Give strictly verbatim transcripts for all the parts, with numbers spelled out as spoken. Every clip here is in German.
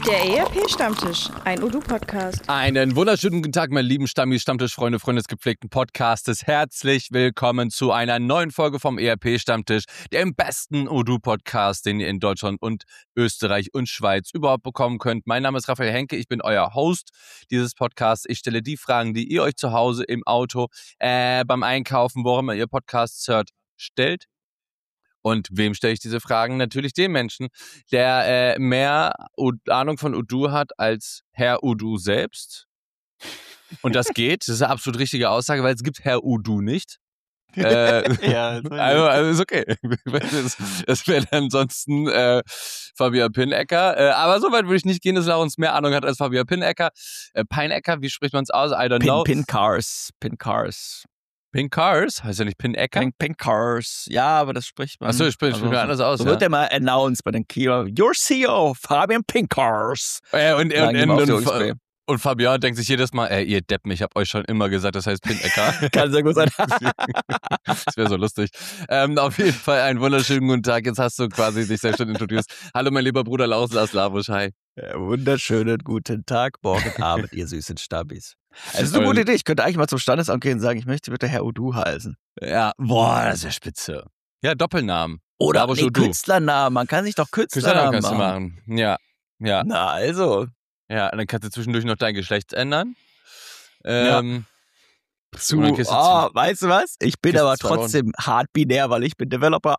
Der E R P-Stammtisch, ein Udu-Podcast. Einen wunderschönen guten Tag, meine lieben Stammis, Stammtischfreunde, Freunde des gepflegten Podcastes. Herzlich willkommen zu einer neuen Folge vom E R P-Stammtisch, dem besten Udu-Podcast, den ihr in Deutschland und Österreich und Schweiz überhaupt bekommen könnt. Mein Name ist Raphael Henke, ich bin euer Host dieses Podcasts. Ich stelle die Fragen, die ihr euch zu Hause im Auto, äh, beim Einkaufen, wo immer ihr Podcasts hört, stellt. Und wem stelle ich diese Fragen? Natürlich dem Menschen, der äh, mehr U- Ahnung von Udu hat als Herr Udu selbst. Und das geht, das ist eine absolut richtige Aussage, weil es gibt Herr Udu nicht. Äh, Ja, also, also ist okay. Das, das wäre dann ansonsten äh, Fabian Pinecker. Äh, aber so weit würde ich nicht gehen, dass Laurens mehr Ahnung hat als Fabian Pinecker. Äh, Pinecker, wie spricht man es aus? I don't Pin, know. Pincars. Pincars. Pincars? Heißt ja nicht Pinecker? Pin, Pincars. Ja, aber das spricht man. Achso, ich spreche also, anders aus. So ja. wird der mal announced bei den Kio. Your C E O, Fabian Pincars. Äh, und, und, und, und, und, und, und Fabian denkt sich jedes Mal, ey, ihr Deppen, ich hab euch schon immer gesagt, das heißt Pinecker. Kann sehr gut sein. Das wäre so lustig. Ähm, auf jeden Fall einen wunderschönen guten Tag. Jetzt hast du quasi dich selbst schon introduced. Hallo, mein lieber Bruder Laurens Aslavusch. Hi. Ja, wunderschönen guten Tag, morgen Abend, ihr süßen Stabis. Es ist eine gute Idee. Ich könnte eigentlich mal zum Standesamt gehen und sagen, ich möchte bitte Herr Udu heißen. Ja, boah, das ist ja spitze. Ja, Doppelnamen. Oder Lavusch nee, Udu. Künstlernamen. Man kann sich doch Künstlernamen Künstlernamen kannst du machen. machen. Ja, ja. Na, also. Ja, und dann kannst du zwischendurch noch dein Geschlecht ändern. Ähm, ja. Zu, und dann kriegst du oh, zu- weißt du was? Ich bin kriegst du aber zwei Wochen. trotzdem hart binär, weil ich bin Developer.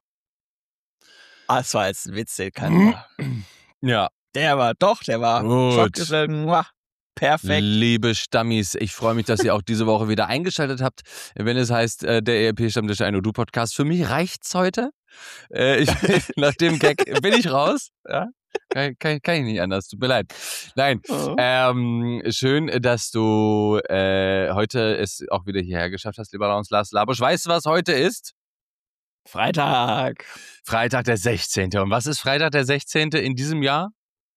Ah, das war jetzt ein Witz, den kann Ja. Der war, doch, der war Gut. schockgestellt. Muah, perfekt. Liebe Stammis, ich freue mich, dass ihr auch diese Woche wieder eingeschaltet habt, wenn es heißt, äh, der E R P-Stammtisch, ein Udu-Podcast. Für mich reicht's heute. Äh, ich, nach dem Gag bin ich raus. Ja? Kann, kann, kann ich nicht anders, tut mir leid. Nein, Oh. ähm, schön, dass du äh, heute es auch wieder hierher geschafft hast, lieber Laurens Lars Labusch. Weißt du, was heute ist? Freitag. Freitag der sechzehnte. Und was ist Freitag der sechzehnte in diesem Jahr?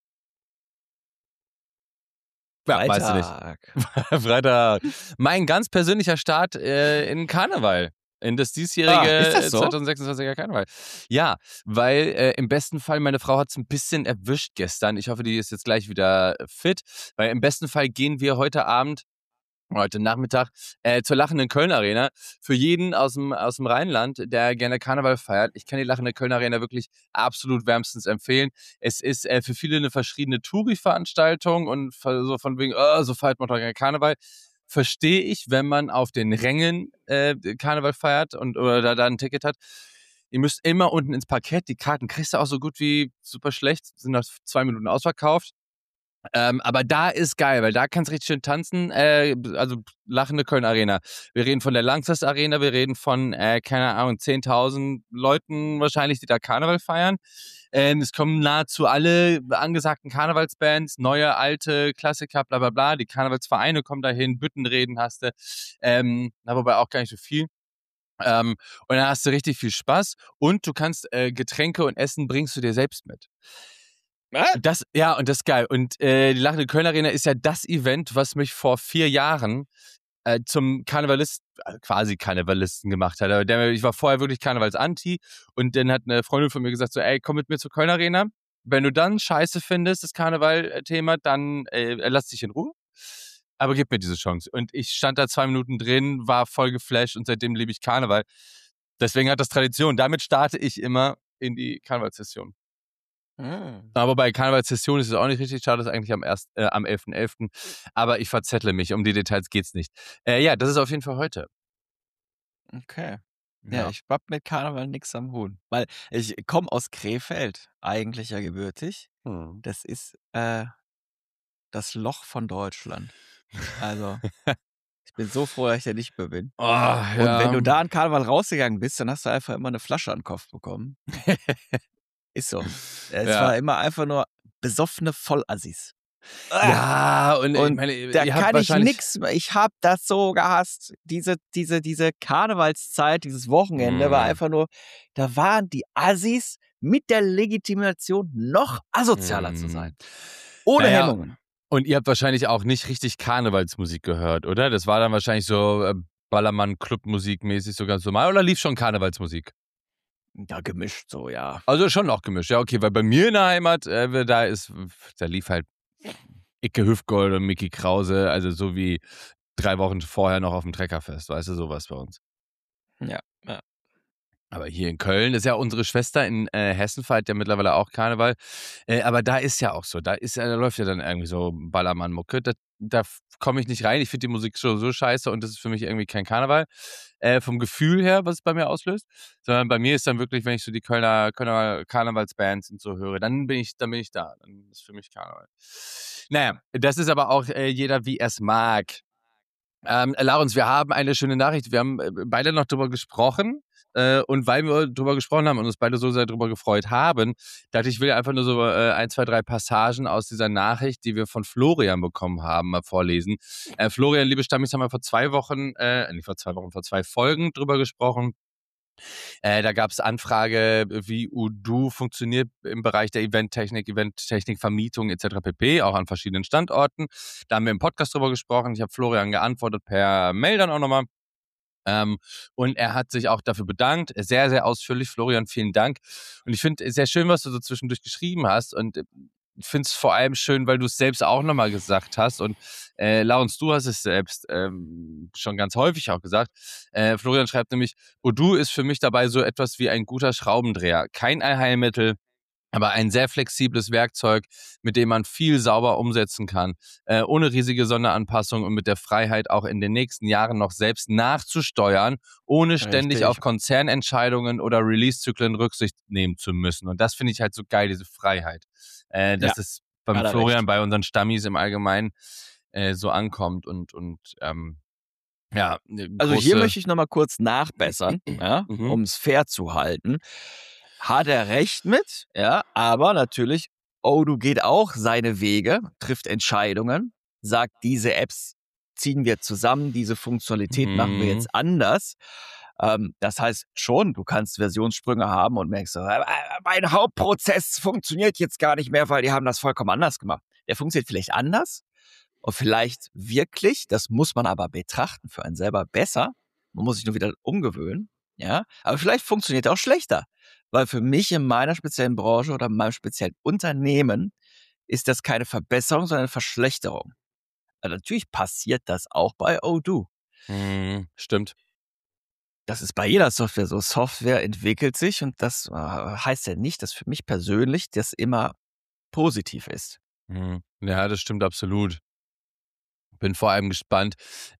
Ja, weißt du nicht. Freitag. Freitag. Mein ganz persönlicher Start äh, in Karneval. In das diesjährige Ah, ist das so? zwanzig sechsundzwanziger Karneval. Ja, weil äh, im besten Fall, meine Frau hat es ein bisschen erwischt gestern. Ich hoffe, die ist jetzt gleich wieder fit. Weil im besten Fall gehen wir heute Abend, heute Nachmittag, äh, zur Lachenden Köln Arena. Für jeden aus dem, aus dem Rheinland, der gerne Karneval feiert. Ich kann die Lachende Köln Arena wirklich absolut wärmstens empfehlen. Es ist äh, für viele eine verschriebene Touri-Veranstaltung und so von wegen, oh, so feiert man doch gerne Karneval. Verstehe ich, wenn man auf den Rängen äh, Karneval feiert und oder da, da ein Ticket hat. Ihr müsst immer unten ins Parkett. Die Karten kriegst du auch so gut wie super schlecht. Sind nach zwei Minuten ausverkauft. Ähm, aber da ist geil, weil da kannst du richtig schön tanzen. Äh, also Lachende Köln Arena. Wir reden von der Langfest Arena. Wir reden von, äh, keine Ahnung, zehntausend Leuten wahrscheinlich, die da Karneval feiern. Ähm, es kommen nahezu alle angesagten Karnevalsbands, neue, alte, Klassiker, bla bla bla. Die Karnevalsvereine kommen dahin, Büttenreden hast du. Ähm, na, wobei auch gar nicht so viel. Ähm, und dann hast du richtig viel Spaß. Und du kannst äh, Getränke und Essen bringst du dir selbst mit. Das, ja, und das ist geil. Und äh, die Lachende Köln Arena ist ja das Event, was mich vor vier Jahren äh, zum Karnevalist, äh, quasi Karnevalisten gemacht hat. Aber der, ich war vorher wirklich Karnevalsanti und dann hat eine Freundin von mir gesagt so, ey, komm mit mir zur Köln Arena. Wenn du dann scheiße findest, das Karneval-Thema, dann äh, lass dich in Ruhe. Aber gib mir diese Chance. Und ich stand da zwei Minuten drin, war voll geflasht und seitdem liebe ich Karneval. Deswegen hat das Tradition. Damit starte ich immer in die Karnevalssession. Hm. Aber bei Karnevalssession ist es auch nicht richtig. Schade, ist eigentlich am, ersten, äh, am elften elften Aber ich verzettle mich. Um die Details geht's nicht. Äh, ja, das ist auf jeden Fall heute. Okay. Ja, ich hab mit Karneval nix am Hut. Weil ich komme aus Krefeld, eigentlich ja gebürtig. Hm. Das ist äh, das Loch von Deutschland. Also, ich bin so froh, dass ich da nicht mehr bin. Oh, ja. Und wenn du da an Karneval rausgegangen bist, dann hast du einfach immer eine Flasche an den Kopf bekommen. Ist so. Es Ja. war immer einfach nur besoffene Vollassis. Ja, und, Und ich meine, Da ihr habt kann ich wahrscheinlich- nix mehr. Ich hab das so gehasst. Diese, diese, diese Karnevalszeit, dieses Wochenende Mm. war einfach nur, da waren die Assis mit der Legitimation, noch asozialer Mm. zu sein. Ohne Naja, Hemmungen. Und ihr habt wahrscheinlich auch nicht richtig Karnevalsmusik gehört, oder? Das war dann wahrscheinlich so äh, Ballermann-Clubmusik mäßig so ganz normal. Oder lief schon Karnevalsmusik? Ja, gemischt so, ja. Also schon auch gemischt, ja, okay, weil bei mir in der Heimat, äh, da ist, da lief halt Icke Hüftgold und Micky Krause, also so wie drei Wochen vorher noch auf dem Treckerfest, weißt du, sowas bei uns. Ja, ja. Aber hier in Köln ist ja unsere Schwester in äh, Hessen feiert ja mittlerweile auch Karneval. Äh, aber da ist ja auch so, da ist ja, da läuft ja dann irgendwie so Ballermann-Mucke. Da, da komme ich nicht rein. Ich finde die Musik schon so scheiße und das ist für mich irgendwie kein Karneval. Äh, vom Gefühl her, was es bei mir auslöst. Sondern bei mir ist dann wirklich, wenn ich so die Kölner, Kölner Karnevalsbands und so höre, dann bin ich, dann bin ich da. Dann ist für mich Karneval. Naja, das ist aber auch äh, jeder, wie er es mag. Ähm, Laurens, wir haben eine schöne Nachricht. Wir haben äh, beide noch drüber gesprochen. Äh, und weil wir drüber gesprochen haben und uns beide so sehr drüber gefreut haben, dachte ich, ich will einfach nur so äh, ein, zwei, drei Passagen aus dieser Nachricht, die wir von Florian bekommen haben, mal vorlesen. Äh, Florian, liebe Stammis, haben wir vor zwei Wochen, äh, nicht vor zwei Wochen, vor zwei Folgen drüber gesprochen. Äh, da gab es Anfrage, wie Odoo funktioniert im Bereich der Eventtechnik, Eventtechnik, Vermietung et cetera pp., auch an verschiedenen Standorten. Da haben wir im Podcast drüber gesprochen. Ich habe Florian geantwortet per Mail dann auch nochmal. Ähm, und er hat sich auch dafür bedankt, sehr, sehr ausführlich. Florian, vielen Dank. Und ich finde es sehr schön, was du so zwischendurch geschrieben hast. Und ich finde es vor allem schön, weil du es selbst auch nochmal gesagt hast. Und äh, Laurens, du hast es selbst ähm, schon ganz häufig auch gesagt. Äh, Florian schreibt nämlich, Odoo ist für mich dabei so etwas wie ein guter Schraubendreher. Kein Allheilmittel, aber ein sehr flexibles Werkzeug, mit dem man viel sauber umsetzen kann, äh, ohne riesige Sonderanpassung und mit der Freiheit auch in den nächsten Jahren noch selbst nachzusteuern, ohne ständig Richtig. auf Konzernentscheidungen oder Release-Zyklen Rücksicht nehmen zu müssen. Und das finde ich halt so geil, diese Freiheit. Äh, dass Ja, es beim hat er Florian, recht. bei unseren Stammis im Allgemeinen äh, so ankommt und, und ähm, ja, eine Also hier große- möchte ich nochmal kurz nachbessern, ja, Mhm. um es fair zu halten. Hat er recht mit, ja, aber natürlich, Odoo geht auch seine Wege, trifft Entscheidungen, sagt, diese Apps ziehen wir zusammen, diese Funktionalität machen wir Mhm. jetzt anders. Ähm, das heißt schon, du kannst Versionssprünge haben und merkst, so, äh, mein Hauptprozess funktioniert jetzt gar nicht mehr, weil die haben das vollkommen anders gemacht. Der funktioniert vielleicht anders und vielleicht wirklich, das muss man aber betrachten, für einen selber besser. Man muss sich nur wieder umgewöhnen, ja, aber vielleicht funktioniert er auch schlechter. Weil für mich in meiner speziellen Branche oder in meinem speziellen Unternehmen ist das keine Verbesserung, sondern eine Verschlechterung. Also natürlich passiert das auch bei Odoo. Mhm. Stimmt. Das ist bei jeder Software so. Software entwickelt sich und das äh, heißt ja nicht, dass für mich persönlich das immer positiv ist. Mhm. Ja, das stimmt absolut. Bin vor allem gespannt,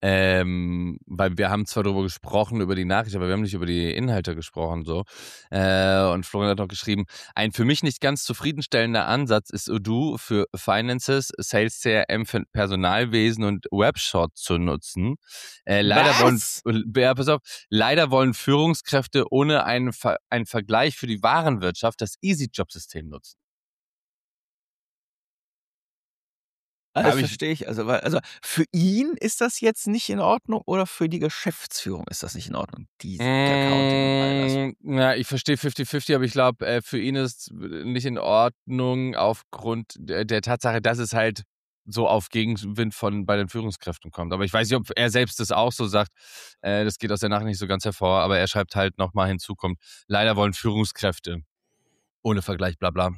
ähm, weil wir haben zwar darüber gesprochen, über die Nachricht, aber wir haben nicht über die Inhalte gesprochen. so. Äh, und Florian hat noch geschrieben, ein für mich nicht ganz zufriedenstellender Ansatz ist Odoo für Finances, Sales C R M für Personalwesen und Webshot zu nutzen. Äh, leider, wollen, Was? ja, pass auf, leider wollen Führungskräfte ohne einen, Ver, einen Vergleich für die Warenwirtschaft das EasyJob-System nutzen. Ah, Hab Das ich- verstehe ich. Also, weil, also für ihn ist das jetzt nicht in Ordnung oder für die Geschäftsführung ist das nicht in Ordnung? Die Accounting und all das. Mm, Ja, ich verstehe fünfzig fünfzig, aber ich glaube, äh, für ihn ist nicht in Ordnung aufgrund der, der Tatsache, dass es halt so auf Gegenwind von bei den Führungskräften kommt. Aber ich weiß nicht, ob er selbst das auch so sagt. Äh, das geht aus der Nachricht nicht so ganz hervor, aber er schreibt halt nochmal hinzu, kommt, leider wollen Führungskräfte ohne Vergleich, bla bla.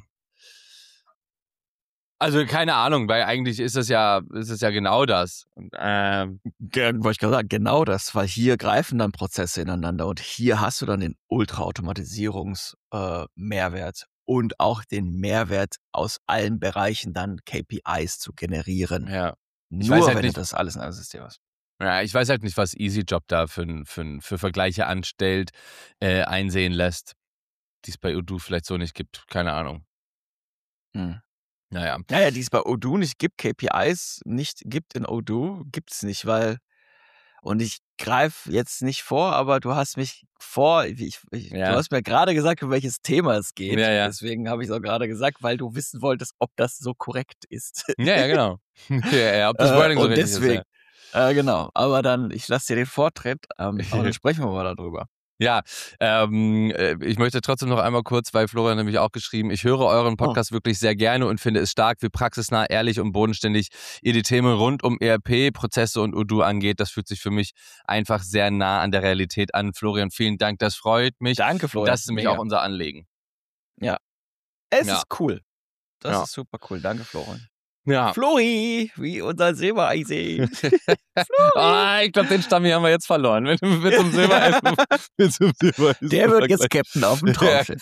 Also keine Ahnung, weil eigentlich ist es ja, ist es ja genau das. Und, ähm, Ge- Wollte ich gerade sagen, genau das, weil hier greifen dann Prozesse ineinander und hier hast du dann den Ultra-Automatisierungs-Mehrwert äh, Mehrwert und auch den Mehrwert aus allen Bereichen dann K P Is zu generieren. ja. Nur weiß halt wenn nicht- du das alles in einem System hast. Ja, ich weiß halt nicht, was EasyJob da für, für, für Vergleiche anstellt, äh, einsehen lässt, die es bei Odoo vielleicht so nicht gibt. Keine Ahnung. Hm. Naja. Naja, die es bei Odoo nicht gibt, K P Is nicht gibt in Odoo, gibt es nicht, weil, und ich greife jetzt nicht vor, aber du hast mich vor, ich, ich, Ja. du hast mir gerade gesagt, um welches Thema es geht. Ja, ja. Deswegen habe ich es auch gerade gesagt, weil du wissen wolltest, ob das so korrekt ist. Ja, ja, genau. ja, ja, ob das Äh, Wording so und richtig deswegen, ist. Ja. äh, genau, aber dann, ich lasse dir den Vortritt, ähm, aber dann sprechen wir mal darüber. Ja, ähm, äh, ich möchte trotzdem noch einmal kurz, weil Florian nämlich auch geschrieben, ich höre euren Podcast wirklich sehr gerne und finde es stark, wie praxisnah, ehrlich und bodenständig ihr die Themen rund um E R P, Prozesse und Odoo angeht. Das fühlt sich für mich einfach sehr nah an der Realität an. Florian, vielen Dank, das freut mich. Danke, Florian. Das ist nämlich Mega. auch unser Anliegen. Es Ja. ist cool. Das Ja. ist super cool. Danke, Florian. Ja. Flori, wie unser Silbereisee. Ah, ich glaube, den Stamm hier haben wir jetzt verloren. Mit, mit zum Silbereis. Mit zum Silbereis. Der wird jetzt Captain auf dem Traumschiff.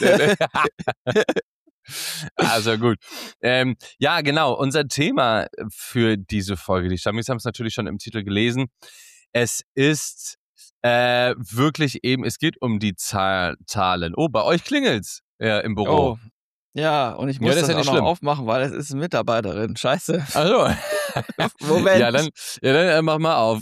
Also gut. Ähm, ja, genau. Unser Thema für diese Folge, die Stammis haben es natürlich schon im Titel gelesen. Es ist äh, wirklich eben, es geht um die Zahl, Zahlen. Oh, bei euch klingelt's ja, im Büro. Oh. Ja, und ich muss Ja, das das, ist ja auch nicht noch schlimm. aufmachen, weil es ist eine Mitarbeiterin. Scheiße. Also. Moment. Ja, dann, ja, dann äh, mach mal auf.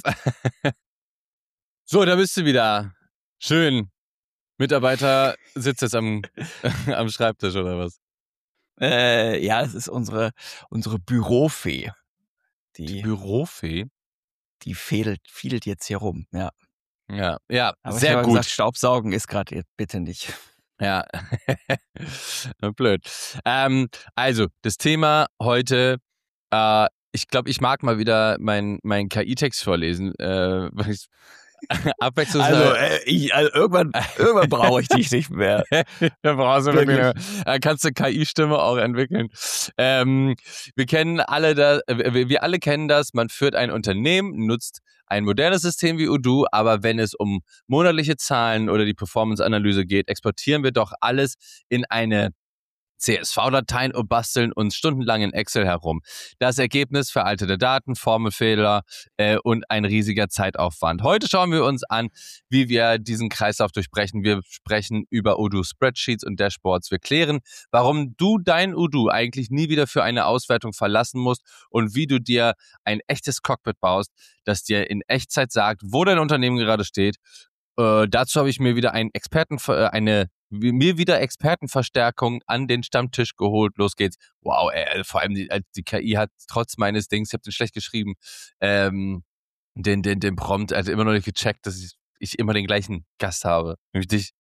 So, da bist du wieder. Schön. Mitarbeiter sitzt jetzt am, am Schreibtisch oder was? Äh, ja, das ist unsere, unsere Bürofee. Die, Die Bürofee? die fädelt, fiedelt jetzt hier rum, ja. Ja, ja, Aber sehr ich habe gut. gesagt, Staubsaugen ist gerade bitte nicht. Ja, blöd. Ähm, also, das Thema heute, äh, ich glaube, ich mag mal wieder meinen mein K I-Text vorlesen, äh, weil ich abwechslungsreich. Also, äh, ich, also irgendwann, irgendwann brauche ich dich nicht mehr. Da brauchst du wirklich, Wirklich. da kannst du K I-Stimme auch entwickeln. Ähm, wir kennen alle das, wir, wir alle kennen das, man führt ein Unternehmen, nutzt ein modernes System wie Odoo, aber wenn es um monatliche Zahlen oder die Performance-Analyse geht, exportieren wir doch alles in eine C S V-Dateien und basteln uns stundenlang in Excel herum. Das Ergebnis: veraltete Daten, Formelfehler äh, und ein riesiger Zeitaufwand. Heute schauen wir uns an, wie wir diesen Kreislauf durchbrechen. Wir sprechen über Odoo Spreadsheets und Dashboards. Wir klären, warum du dein Odoo eigentlich nie wieder für eine Auswertung verlassen musst und wie du dir ein echtes Cockpit baust, das dir in Echtzeit sagt, wo dein Unternehmen gerade steht. Äh, dazu habe ich mir wieder einen Experten, äh, eine mir wieder Expertenverstärkung an den Stammtisch geholt. Los geht's. Wow, ey, vor allem die, die K I hat trotz meines Dings, ich habe den schlecht geschrieben, ähm, den, den, den Prompt, also immer noch nicht gecheckt, dass ich, ich immer den gleichen Gast habe. Nämlich dich.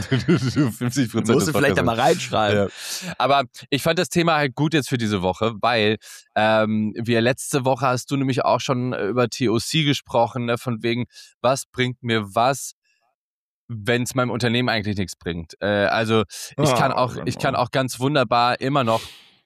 fünfzig Prozent Du musst du vielleicht einmal reinschreiben. Ja. Aber ich fand das Thema halt gut jetzt für diese Woche, weil ähm, wir letzte Woche hast du nämlich auch schon über T O C gesprochen, ne, von wegen, was bringt mir was, wenn es meinem Unternehmen eigentlich nichts bringt. Äh, also ich kann auch, ich kann auch ganz wunderbar immer noch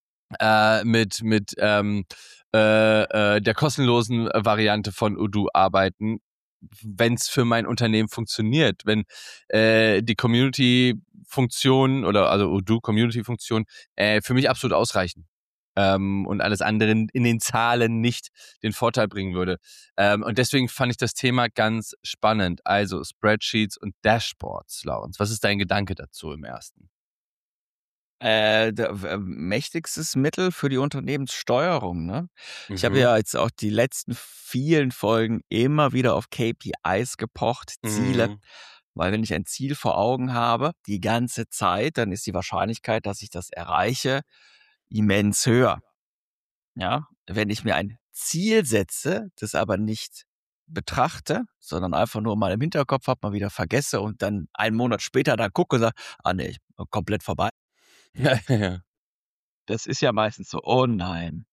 äh, mit mit ähm, äh, äh, der kostenlosen Variante von Odoo arbeiten, wenn es für mein Unternehmen funktioniert, wenn äh, die Community-Funktion oder also Odoo-Community-Funktion äh, für mich absolut ausreichen. Ähm, und alles andere in den Zahlen nicht den Vorteil bringen würde. Ähm, und deswegen fand ich das Thema ganz spannend. Also Spreadsheets und Dashboards, Laurens. Was ist dein Gedanke dazu im ersten? Äh, der, äh, mächtigstes Mittel für die Unternehmenssteuerung, ne? Mhm. Ich habe ja jetzt auch die letzten vielen Folgen immer wieder auf K P Is gepocht, Ziele. Mhm. Weil wenn ich ein Ziel vor Augen habe, die ganze Zeit, dann ist die Wahrscheinlichkeit, dass ich das erreiche, immens höher. Ja, wenn ich mir ein Ziel setze, das aber nicht betrachte, sondern einfach nur mal im Hinterkopf habe, mal wieder vergesse und dann einen Monat später da gucke und sage, ah nee, ich bin komplett vorbei. Ja, ja. Das ist ja meistens so, oh nein.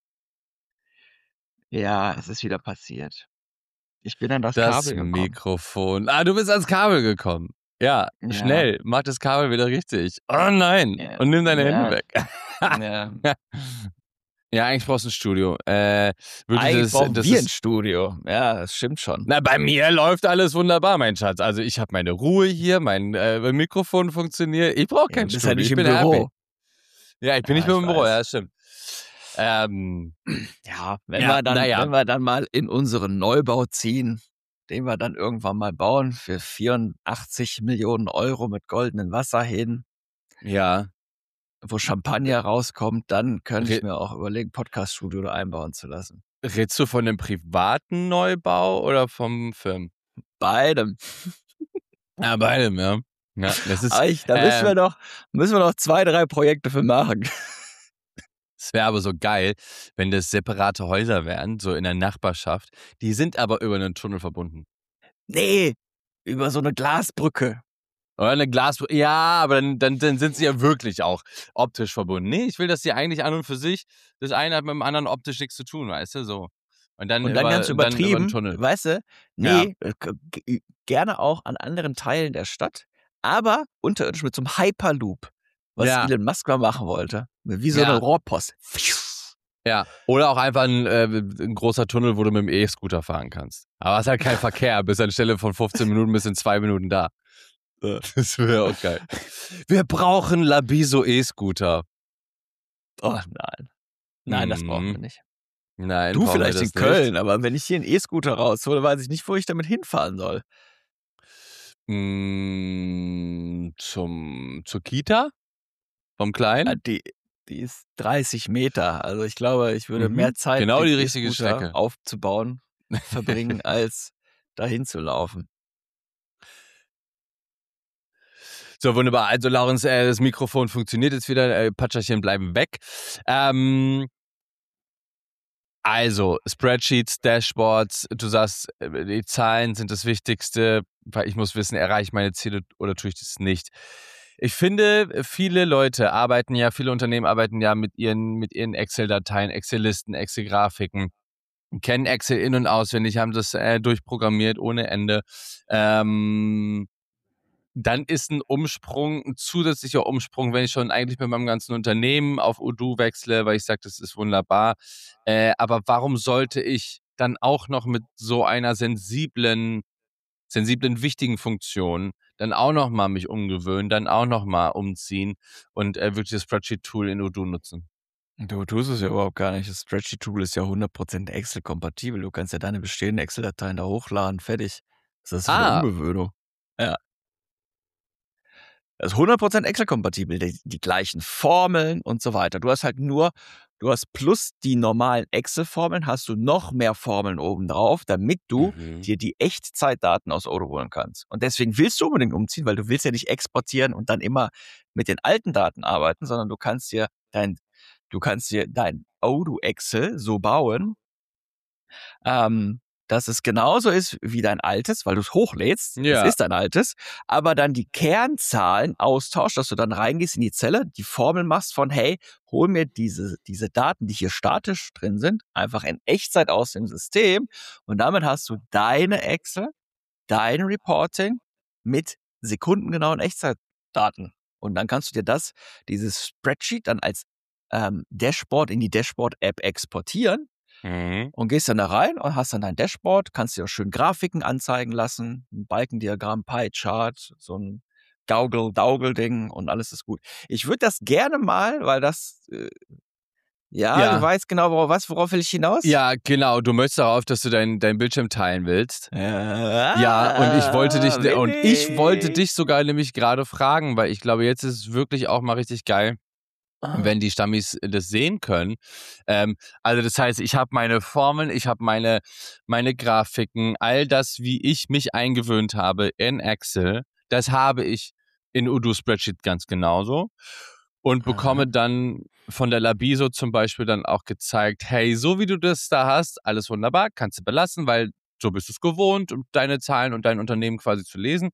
Ja, es ist wieder passiert. Ich bin an das, Das Kabel gekommen. Mikrofon. Ah, du bist ans Kabel gekommen. Ja, Ja. schnell, mach das Kabel wieder richtig. Oh nein, Ja. und nimm deine Ja. Hände weg. Ja. Ja, eigentlich brauchst du ein Studio. Äh, wirklich, Eigentlich das, brauchen das wir ist, ein Studio. Ja, das stimmt schon. Na, bei mir läuft alles wunderbar, mein Schatz. Also ich habe meine Ruhe hier, mein äh, Mikrofon funktioniert. Ich brauche Ja, kein du bist Studio. ja nicht ich im bin Büro. happy. Ja, ich bin Ja, nicht mehr ich im Büro, weiß. ja, stimmt. Ähm, Ja, wenn Ja, wir dann, na ja. wenn wir dann mal in unseren Neubau ziehen, den wir dann irgendwann mal bauen für vierundachtzig Millionen Euro mit goldenen Wasserhähnen, ja, wo Champagner rauskommt, dann könnte ich Re- mir auch überlegen, Podcast-Studio da einbauen zu lassen. redest du von einem privaten Neubau oder vom Firmen? Beidem. Ja, beidem, ja. Ja, das ist, Aber ich, da müssen wir ähm, noch, müssen wir noch zwei, drei Projekte für machen. es wäre aber so geil, wenn das separate Häuser wären, so in der Nachbarschaft. Die sind aber über einen Tunnel verbunden. Nee, über so eine Glasbrücke. Oder eine Glasbrücke. Ja, aber dann, dann, dann sind sie ja wirklich auch optisch verbunden. Nee, ich will, dass sie eigentlich an und für sich, das eine hat mit dem anderen optisch nichts zu tun, weißt du, so. Und dann, Und dann über, ganz dann über übertrieben, den Tunnel. weißt du, nee, äh, g- g- gerne auch an anderen Teilen der Stadt, aber unterirdisch mit so einem Hyperloop, was Ja. Elon Musk mal machen wollte. Wie so Ja. eine Rohrpost. Ja, oder auch einfach ein, äh, ein großer Tunnel, wo du mit dem E-Scooter fahren kannst. Aber es ist halt kein Verkehr. Bis anstelle von fünfzehn Minuten bist du in zwei Minuten da. Das wäre auch geil. Wir brauchen Labiso E-Scooter. Oh nein. Nein, das brauchen wir Hm. nicht. Nein, Du brauchen wir vielleicht das in Köln, nicht. aber wenn ich hier einen E-Scooter raushole, weiß ich nicht, wo ich damit hinfahren soll. Hm, zum, zur Kita? Vom Ja, Kleinen? die, die ist dreißig Meter. Also ich glaube, ich würde mehr Mhm. Zeit, Genau den die richtige E-Scooter Strecke. aufzubauen, verbringen, als dahin zu laufen. So, wunderbar. Also, Laurens, äh, das Mikrofon funktioniert jetzt wieder. Äh, Patscherchen bleiben weg. Ähm, also, Spreadsheets, Dashboards. Du sagst, äh, die Zahlen sind das Wichtigste, weil ich muss wissen, erreiche ich meine Ziele oder tue ich das nicht. Ich finde, viele Leute arbeiten ja, viele Unternehmen arbeiten ja mit ihren, mit ihren Excel-Dateien, Excel-Listen, Excel-Grafiken, kennen Excel in- und auswendig, haben das äh, durchprogrammiert ohne Ende. Ähm, Dann ist ein Umsprung, ein zusätzlicher Umsprung, wenn ich schon eigentlich mit meinem ganzen Unternehmen auf Odoo wechsle, weil ich sage, das ist wunderbar. Äh, aber warum sollte ich dann auch noch mit so einer sensiblen, sensiblen, wichtigen Funktion dann auch noch mal mich umgewöhnen, dann auch noch mal umziehen und äh, wirklich das Spreadsheet-Tool in Odoo nutzen? Du tust es ja überhaupt gar nicht. Das Spreadsheet-Tool ist ja hundert Prozent Excel-kompatibel. Du kannst ja deine bestehenden Excel-Dateien da hochladen, fertig. Das ist für eine Ah, Umgewöhnung. Ja. Das ist hundert Prozent Excel-kompatibel, die, die gleichen Formeln und so weiter. Du hast halt nur, du hast plus die normalen Excel-Formeln, hast du noch mehr Formeln obendrauf, damit du mhm. dir die Echtzeitdaten aus Odoo holen kannst. Und deswegen willst du unbedingt umziehen, weil du willst ja nicht exportieren und dann immer mit den alten Daten arbeiten, sondern du kannst dir dein, du kannst dir dein Odoo Excel so bauen, ähm, dass es genauso ist wie dein altes, weil du es hochlädst. Es Ja. ist dein altes, aber dann die Kernzahlen austauscht, dass du dann reingehst in die Zelle, die Formel machst von, hey, hol mir diese, diese Daten, die hier statisch drin sind, einfach in Echtzeit aus dem System und damit hast du deine Excel, dein Reporting mit sekundengenauen Echtzeitdaten. Und dann kannst du dir das, dieses Spreadsheet dann als ähm, Dashboard in die Dashboard-App exportieren. Mhm. Und gehst dann da rein und hast dann dein Dashboard, kannst dir auch schön Grafiken anzeigen lassen, ein Balkendiagramm, Pie-Chart, so ein Gaugel-Daugel-Ding und alles ist gut. Ich würde das gerne mal, weil das, äh, ja, Ja. du weißt genau, worauf, was, worauf will ich hinaus? Ja, genau. Du möchtest darauf, dass du deinen dein Bildschirm teilen willst. Ja, Ja, und ich wollte dich will und ich wollte ich. dich sogar nämlich gerade fragen, weil ich glaube, jetzt ist es wirklich auch mal richtig geil, wenn die Stammis das sehen können. Ähm, also das heißt, ich habe meine Formeln, ich habe meine, meine Grafiken, all das, wie ich mich eingewöhnt habe in Excel, das habe ich in Odoo Spreadsheet ganz genauso und bekomme Aha. dann von der Labiso zum Beispiel dann auch gezeigt, hey, so wie du das da hast, alles wunderbar, kannst du belassen, weil so bist du es gewohnt, um deine Zahlen und dein Unternehmen quasi zu lesen.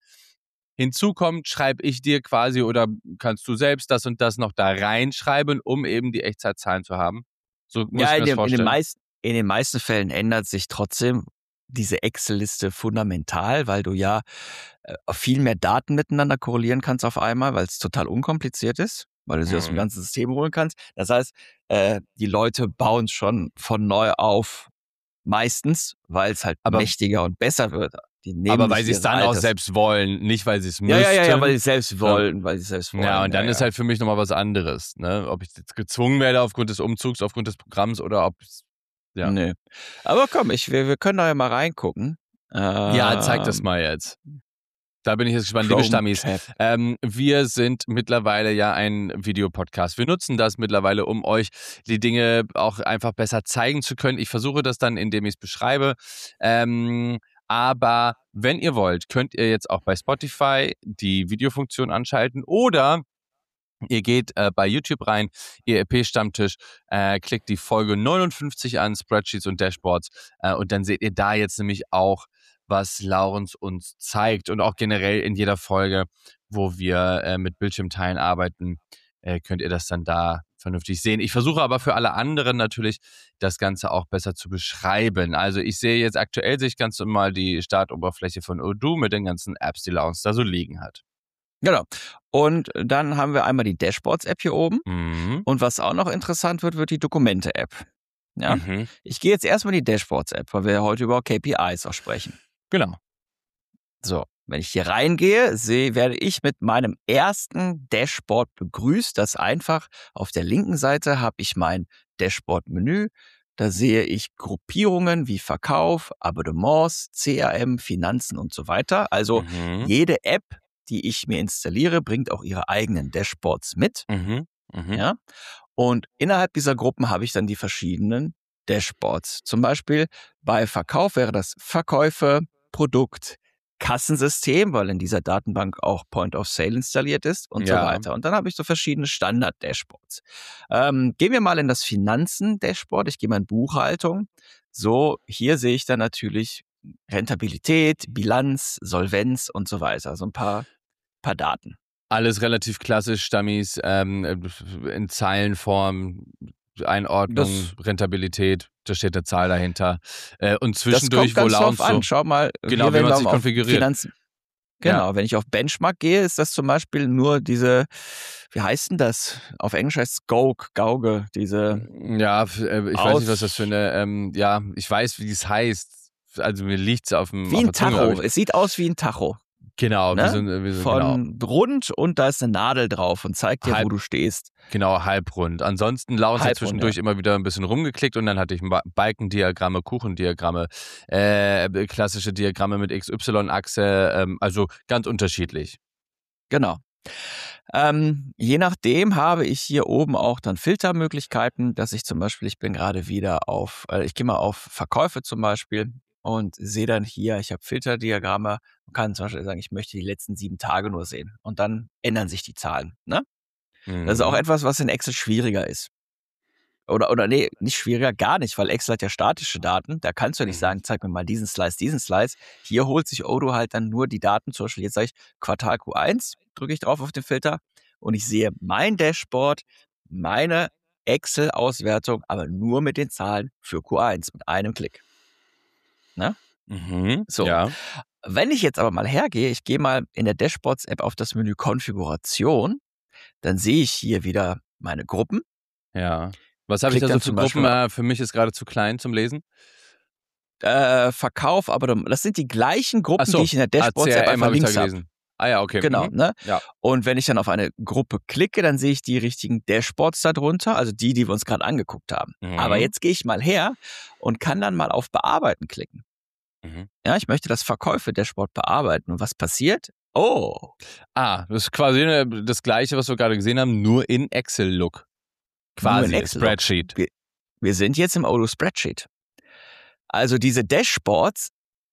Hinzu kommt, schreibe ich dir quasi oder kannst du selbst das und das noch da reinschreiben, um eben die Echtzeitzahlen zu haben? So muss Ja, ich in, mir das dem, in, den vorstellen. meisten, in den meisten Fällen ändert sich trotzdem diese Excel-Liste fundamental, weil du ja äh, viel mehr Daten miteinander korrelieren kannst auf einmal, weil es total unkompliziert ist, weil du sie aus dem Mhm. ganzen System holen kannst. Das heißt, äh, die Leute bauen es schon von neu auf, meistens, weil es halt Aber- mächtiger und besser wird. Die nehmen Aber nicht weil sie es ihr dann auch altes. selbst wollen, nicht weil sie es Ja, müssten. ja, ja, ja, weil sie es selbst wollen, weil sie es selbst wollen. Ja, und dann ja, ist halt für mich nochmal was anderes, ne? Ob ich jetzt gezwungen werde aufgrund des Umzugs, aufgrund des Programms oder ob es, ja. Nee. Aber komm, ich, wir, wir können da ja mal reingucken. Ja, zeig das Ähm, mal jetzt. Da bin ich jetzt gespannt, Chrome liebe Stammis. Tab. Ähm, wir sind mittlerweile ja ein Videopodcast. Wir nutzen das mittlerweile, um euch die Dinge auch einfach besser zeigen zu können. Ich versuche das dann, indem ich es beschreibe. Ähm, aber wenn ihr wollt, könnt ihr jetzt auch bei Spotify die Videofunktion anschalten oder ihr geht äh, bei YouTube rein, E R P-Stammtisch, äh, klickt die Folge neunundfünfzig an, Spreadsheets und Dashboards äh, und dann seht ihr da jetzt nämlich auch, was Laurens uns zeigt und auch generell in jeder Folge, wo wir äh, mit Bildschirmteilen arbeiten, äh, könnt ihr das dann da vernünftig sehen. Ich versuche aber für alle anderen natürlich, das Ganze auch besser zu beschreiben. Also ich sehe jetzt aktuell, sehe ich ganz normal die Startoberfläche von Odoo mit den ganzen Apps, die Laurens da so liegen hat. Genau. Und dann haben wir einmal die Dashboards-App hier oben. Mhm. Und was auch noch interessant wird, wird die Dokumente-App. Ja? Mhm. Ich gehe jetzt erstmal in die Dashboards-App, weil wir ja heute über K P Is auch sprechen. Genau. So, wenn ich hier reingehe, sehe, werde ich mit meinem ersten Dashboard begrüßt. Das einfach auf der linken Seite habe ich mein Dashboard-Menü. Da sehe ich Gruppierungen wie Verkauf, Abonnements, C R M, Finanzen und so weiter. Also Mhm. jede App, die ich mir installiere, bringt auch ihre eigenen Dashboards mit. Mhm. Mhm. Ja? Und innerhalb dieser Gruppen habe ich dann die verschiedenen Dashboards. Zum Beispiel bei Verkauf wäre das Verkäufe, Produkt, Kassensystem, weil in dieser Datenbank auch Point of Sale installiert ist und so Ja. weiter. Und dann habe ich so verschiedene Standard-Dashboards. Ähm, gehen wir mal in das Finanzen-Dashboard. Ich gehe mal in Buchhaltung. So, hier sehe ich dann natürlich Rentabilität, Bilanz, Solvenz und so weiter. Also ein paar, paar Daten. Alles relativ klassisch, Stammis, ähm, in Zeilenform, Einordnung, Das- Rentabilität, da steht eine Zahl dahinter. Äh, und Das zwischendurch kommt ganz Vola und drauf an. so. Schau mal, Genau, hier, wenn wenn man wir sich auf konfiguriert. Finanzen, genau, wenn ich auf Benchmark gehe, ist das zum Beispiel nur diese, wie heißt denn das? Auf Englisch heißt es Gauge, Gauge, diese Ja, f- äh, ich weiß nicht, was das für Aus- eine, ähm, ja, ich weiß, wie es heißt. Also mir liegt es auf dem wie auf ein der Zunge, aber Tacho. ich, Es sieht aus wie ein Tacho. genau, Ne? wie so, ein- wie so genau, Von rund und da ist eine Nadel drauf und zeigt dir, wo Halb- du stehst. genau, halbrund. Ansonsten Laurens hat Halbrund, zwischendurch immer wieder ein bisschen rumgeklickt und dann hatte ich Ba- Balkendiagramme, Kuchendiagramme, äh, klassische Diagramme mit X Y-Achse, ähm, also ganz unterschiedlich. Genau. Ähm, je nachdem habe ich hier oben auch dann Filtermöglichkeiten, dass ich zum Beispiel, ich bin gerade wieder auf, äh, ich gehe mal auf Verkäufe zum Beispiel und sehe dann hier, ich habe Filterdiagramme und kann zum Beispiel sagen, ich möchte die letzten sieben Tage nur sehen. Und dann ändern sich die Zahlen. Ne? Das ist auch Mhm. etwas, was in Excel schwieriger ist. Oder, oder nee, nicht schwieriger, gar nicht, weil Excel hat ja statische Daten. Da kannst du ja nicht Mhm. sagen, zeig mir mal diesen Slice, diesen Slice. Hier holt sich Odoo halt dann nur die Daten. Zum Beispiel, jetzt sage ich Quartal Q eins, drücke ich drauf auf den Filter und ich sehe mein Dashboard, meine Excel-Auswertung, aber nur mit den Zahlen für Q eins, mit einem Klick. Ne? Mhm. So. Ja. Wenn ich jetzt aber mal hergehe, ich gehe mal in der Dashboards-App auf das Menü Konfiguration, dann sehe ich hier wieder meine Gruppen. Ja. Was habe ich Klick da so dann für zum Gruppen? Beispiel Äh, für mich ist gerade zu klein zum Lesen. Äh, Verkauf, aber das sind die gleichen Gruppen, Ach so. die ich in der Ah, Dashboards-App C R M einfach habe ich da links habe. gelesen. Ah ja, okay. Genau, Mhm. ne? Ja. Und wenn ich dann auf eine Gruppe klicke, dann sehe ich die richtigen Dashboards darunter, also die, die wir uns gerade angeguckt haben. Mhm. Aber jetzt gehe ich mal her und kann dann mal auf Bearbeiten klicken. Mhm. Ja, ich möchte das Verkäufe-Dashboard bearbeiten. Und was passiert? Oh, Ah, das ist quasi äh, das Gleiche, was wir gerade gesehen haben, nur in Excel-Look. Quasi, Nur in Excel-Look. Spreadsheet. Wir, wir sind jetzt im Odoo Spreadsheet. Also diese Dashboards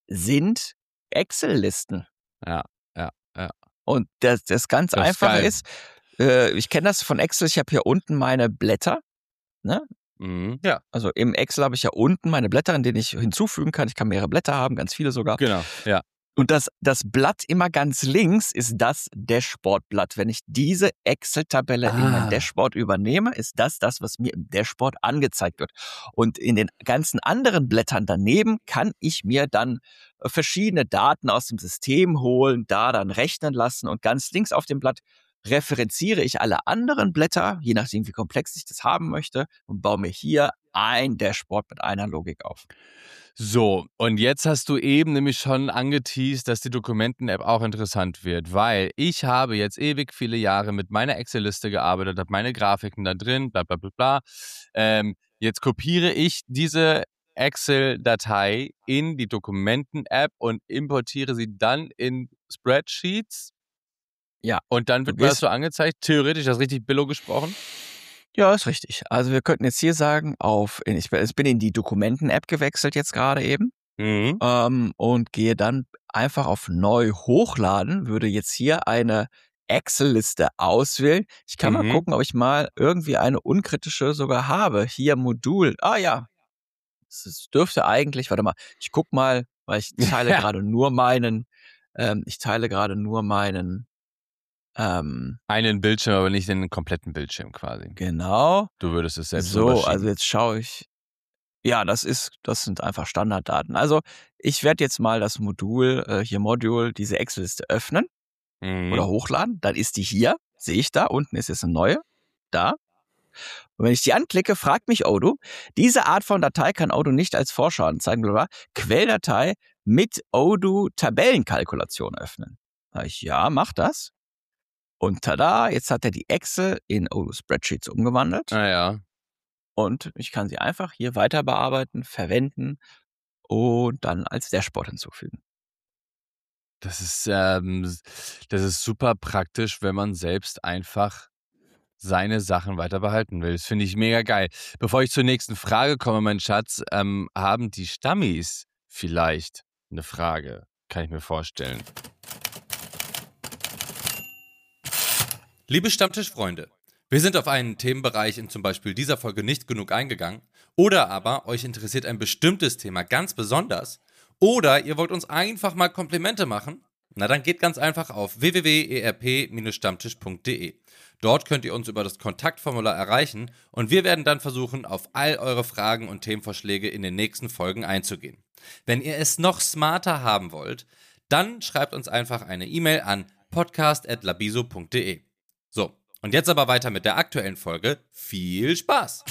sind Excel-Listen. Ja, ja, ja. Und das, das ganz Das ist Einfache geil. ist, äh, ich kenne das von Excel, ich habe hier unten meine Blätter. Ne? Mhm. Ja, Also im Excel habe ich ja unten meine Blätter, in denen ich hinzufügen kann. Ich kann mehrere Blätter haben, ganz viele sogar. genau. Ja. Und das, das Blatt immer ganz links ist das Dashboard-Blatt. Wenn ich diese Excel-Tabelle in Ah. mein Dashboard übernehme, ist das das, was mir im Dashboard angezeigt wird. Und in den ganzen anderen Blättern daneben kann ich mir dann äh, verschiedene Daten aus dem System holen, da dann rechnen lassen. Und ganz links auf dem Blatt referenziere ich alle anderen Blätter, je nachdem, wie komplex ich das haben möchte, und baue mir hier ein Dashboard mit einer Logik auf. So, und jetzt hast du eben nämlich schon angeteased, dass die Dokumenten-App auch interessant wird, weil ich habe jetzt ewig viele Jahre mit meiner Excel-Liste gearbeitet, habe meine Grafiken da drin, bla bla bla bla. Ähm, jetzt kopiere ich diese Excel-Datei in die Dokumenten-App und importiere sie dann in Spreadsheets. Ja. Und dann wird Du mir das gehst- so angezeigt, theoretisch, das ist richtig Billo gesprochen. Ja, ist richtig. Also wir könnten jetzt hier sagen, auf, ich bin in die Dokumenten-App gewechselt jetzt gerade eben Mhm. ähm, und gehe dann einfach auf Neu hochladen, würde jetzt hier eine Excel-Liste auswählen. Ich kann mal Mhm. gucken, ob ich mal irgendwie eine unkritische sogar habe. Hier Modul. Ah ja, es ist- dürfte eigentlich, warte mal, ich guck mal, weil ich teile Ja. gerade nur meinen, ähm, ich teile gerade nur meinen, ähm, Einen Bildschirm, aber nicht den kompletten Bildschirm quasi. genau. Du würdest es selbst So, rüberschieben. also jetzt schaue ich. Ja, das ist, das sind einfach Standarddaten. Also ich werde jetzt mal das Modul, äh, hier Module, diese Excel-Liste öffnen Mhm. oder hochladen. Dann ist die hier, sehe ich da. Unten ist jetzt eine neue. Da. Und wenn ich die anklicke, fragt mich Odoo, diese Art von Datei kann Odoo nicht als Vorschau anzeigen, blablabla. Quelldatei mit Odoo Tabellenkalkulation öffnen. Sag ich, ja, mach das. Und tada, jetzt hat er die Excel in Odoo Spreadsheets umgewandelt. Ah ja. Und ich kann sie einfach hier weiter bearbeiten, verwenden und dann als Dashboard hinzufügen. Das ist, ähm, das ist super praktisch, wenn man selbst einfach seine Sachen weiter behalten will. Das finde ich mega geil. Bevor ich zur nächsten Frage komme, mein Schatz, ähm, haben die Stammis vielleicht eine Frage? Kann ich mir vorstellen. Liebe Stammtischfreunde, wir sind auf einen Themenbereich in zum Beispiel dieser Folge nicht genug eingegangen oder aber euch interessiert ein bestimmtes Thema ganz besonders oder ihr wollt uns einfach mal Komplimente machen, na dann geht ganz einfach auf w w w punkt e r p stammtisch punkt d e. Dort könnt ihr uns über das Kontaktformular erreichen und wir werden dann versuchen, auf all eure Fragen und Themenvorschläge in den nächsten Folgen einzugehen. Wenn ihr es noch smarter haben wollt, dann schreibt uns einfach eine E-Mail an podcast at labiso punkt d e. So, und jetzt aber weiter mit der aktuellen Folge. Viel Spaß!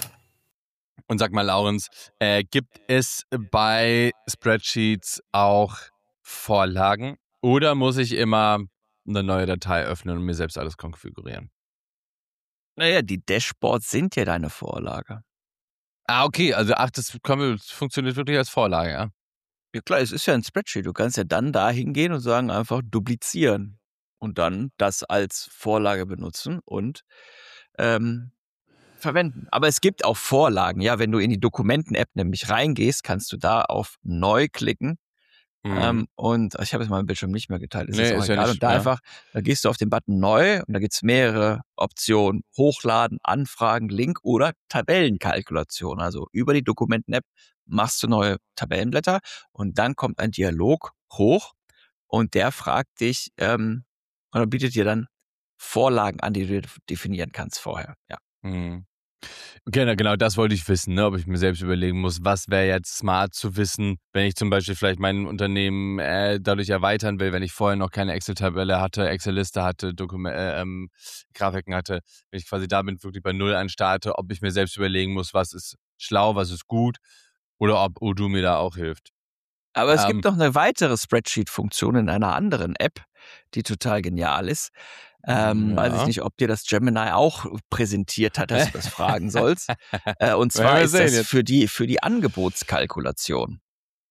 Und sag mal, Laurens, äh, gibt es bei Spreadsheets auch Vorlagen oder muss ich immer eine neue Datei öffnen und mir selbst alles konfigurieren? Naja, die Dashboards sind ja deine Vorlage. Ah, okay, also ach, das funktioniert wirklich als Vorlage, ja? Ja klar, es ist ja ein Spreadsheet. Du kannst ja dann da hingehen und sagen, einfach duplizieren und dann das als Vorlage benutzen und ähm, verwenden. Aber es gibt auch Vorlagen. Ja, wenn du in die Dokumenten-App nämlich reingehst, kannst du da auf Neu klicken. Mhm. Ähm, und ich habe jetzt meinen Bildschirm nicht mehr geteilt, ist Nee, jetzt auch ist ja egal. nicht- und da ja. einfach, da gehst du auf den Button Neu und da gibt's mehrere Optionen. Hochladen, Anfragen, Link oder Tabellenkalkulation. Also über die Dokumenten-App machst du neue Tabellenblätter und dann kommt ein Dialog hoch und der fragt dich, ähm, oder bietet dir dann Vorlagen an, die du definieren kannst vorher. Ja. Mhm. Genau, genau, das wollte ich wissen, ne? Ob ich mir selbst überlegen muss, was wäre jetzt smart zu wissen, wenn ich zum Beispiel vielleicht mein Unternehmen äh, dadurch erweitern will, wenn ich vorher noch keine Excel-Tabelle hatte, Excel-Liste hatte, Dokument, äh, ähm, Grafiken hatte, wenn ich quasi damit wirklich bei Null anstarte, ob ich mir selbst überlegen muss, was ist schlau, was ist gut oder ob Odoo mir da auch hilft. Aber es Ähm. gibt noch eine weitere Spreadsheet-Funktion in einer anderen App, die total genial ist. Ähm, Ja. Weiß ich nicht, ob dir das Gemini auch präsentiert hat, dass du das fragen sollst. Äh, und zwar Werden wir ist sehen das jetzt. für die, für die Angebotskalkulation.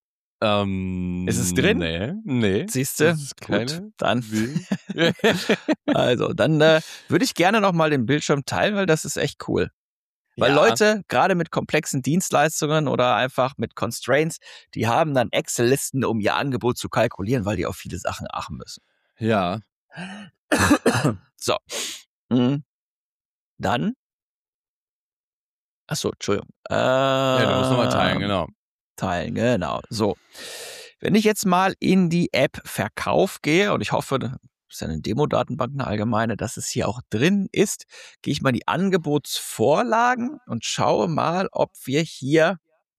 Ähm, Ist es drin? Nee, nee. Siehst du? Das ist Gut, keine- dann. Nee. Also, dann äh, würde ich gerne nochmal den Bildschirm teilen, weil das ist echt cool. Weil Ja. Leute, gerade mit komplexen Dienstleistungen oder einfach mit Constraints, die haben dann Excel-Listen, um ihr Angebot zu kalkulieren, weil die auf viele Sachen achten müssen. Ja. So. Mhm. Dann. Achso, Entschuldigung. Äh, Ja, du musst nochmal teilen, genau. Teilen, genau. So. Wenn ich jetzt mal in die App Verkauf gehe, und ich hoffe, das ist ja eine Demo-Datenbank, eine allgemeine, dass es hier auch drin ist, gehe ich mal in die Angebotsvorlagen und schaue mal, ob wir hier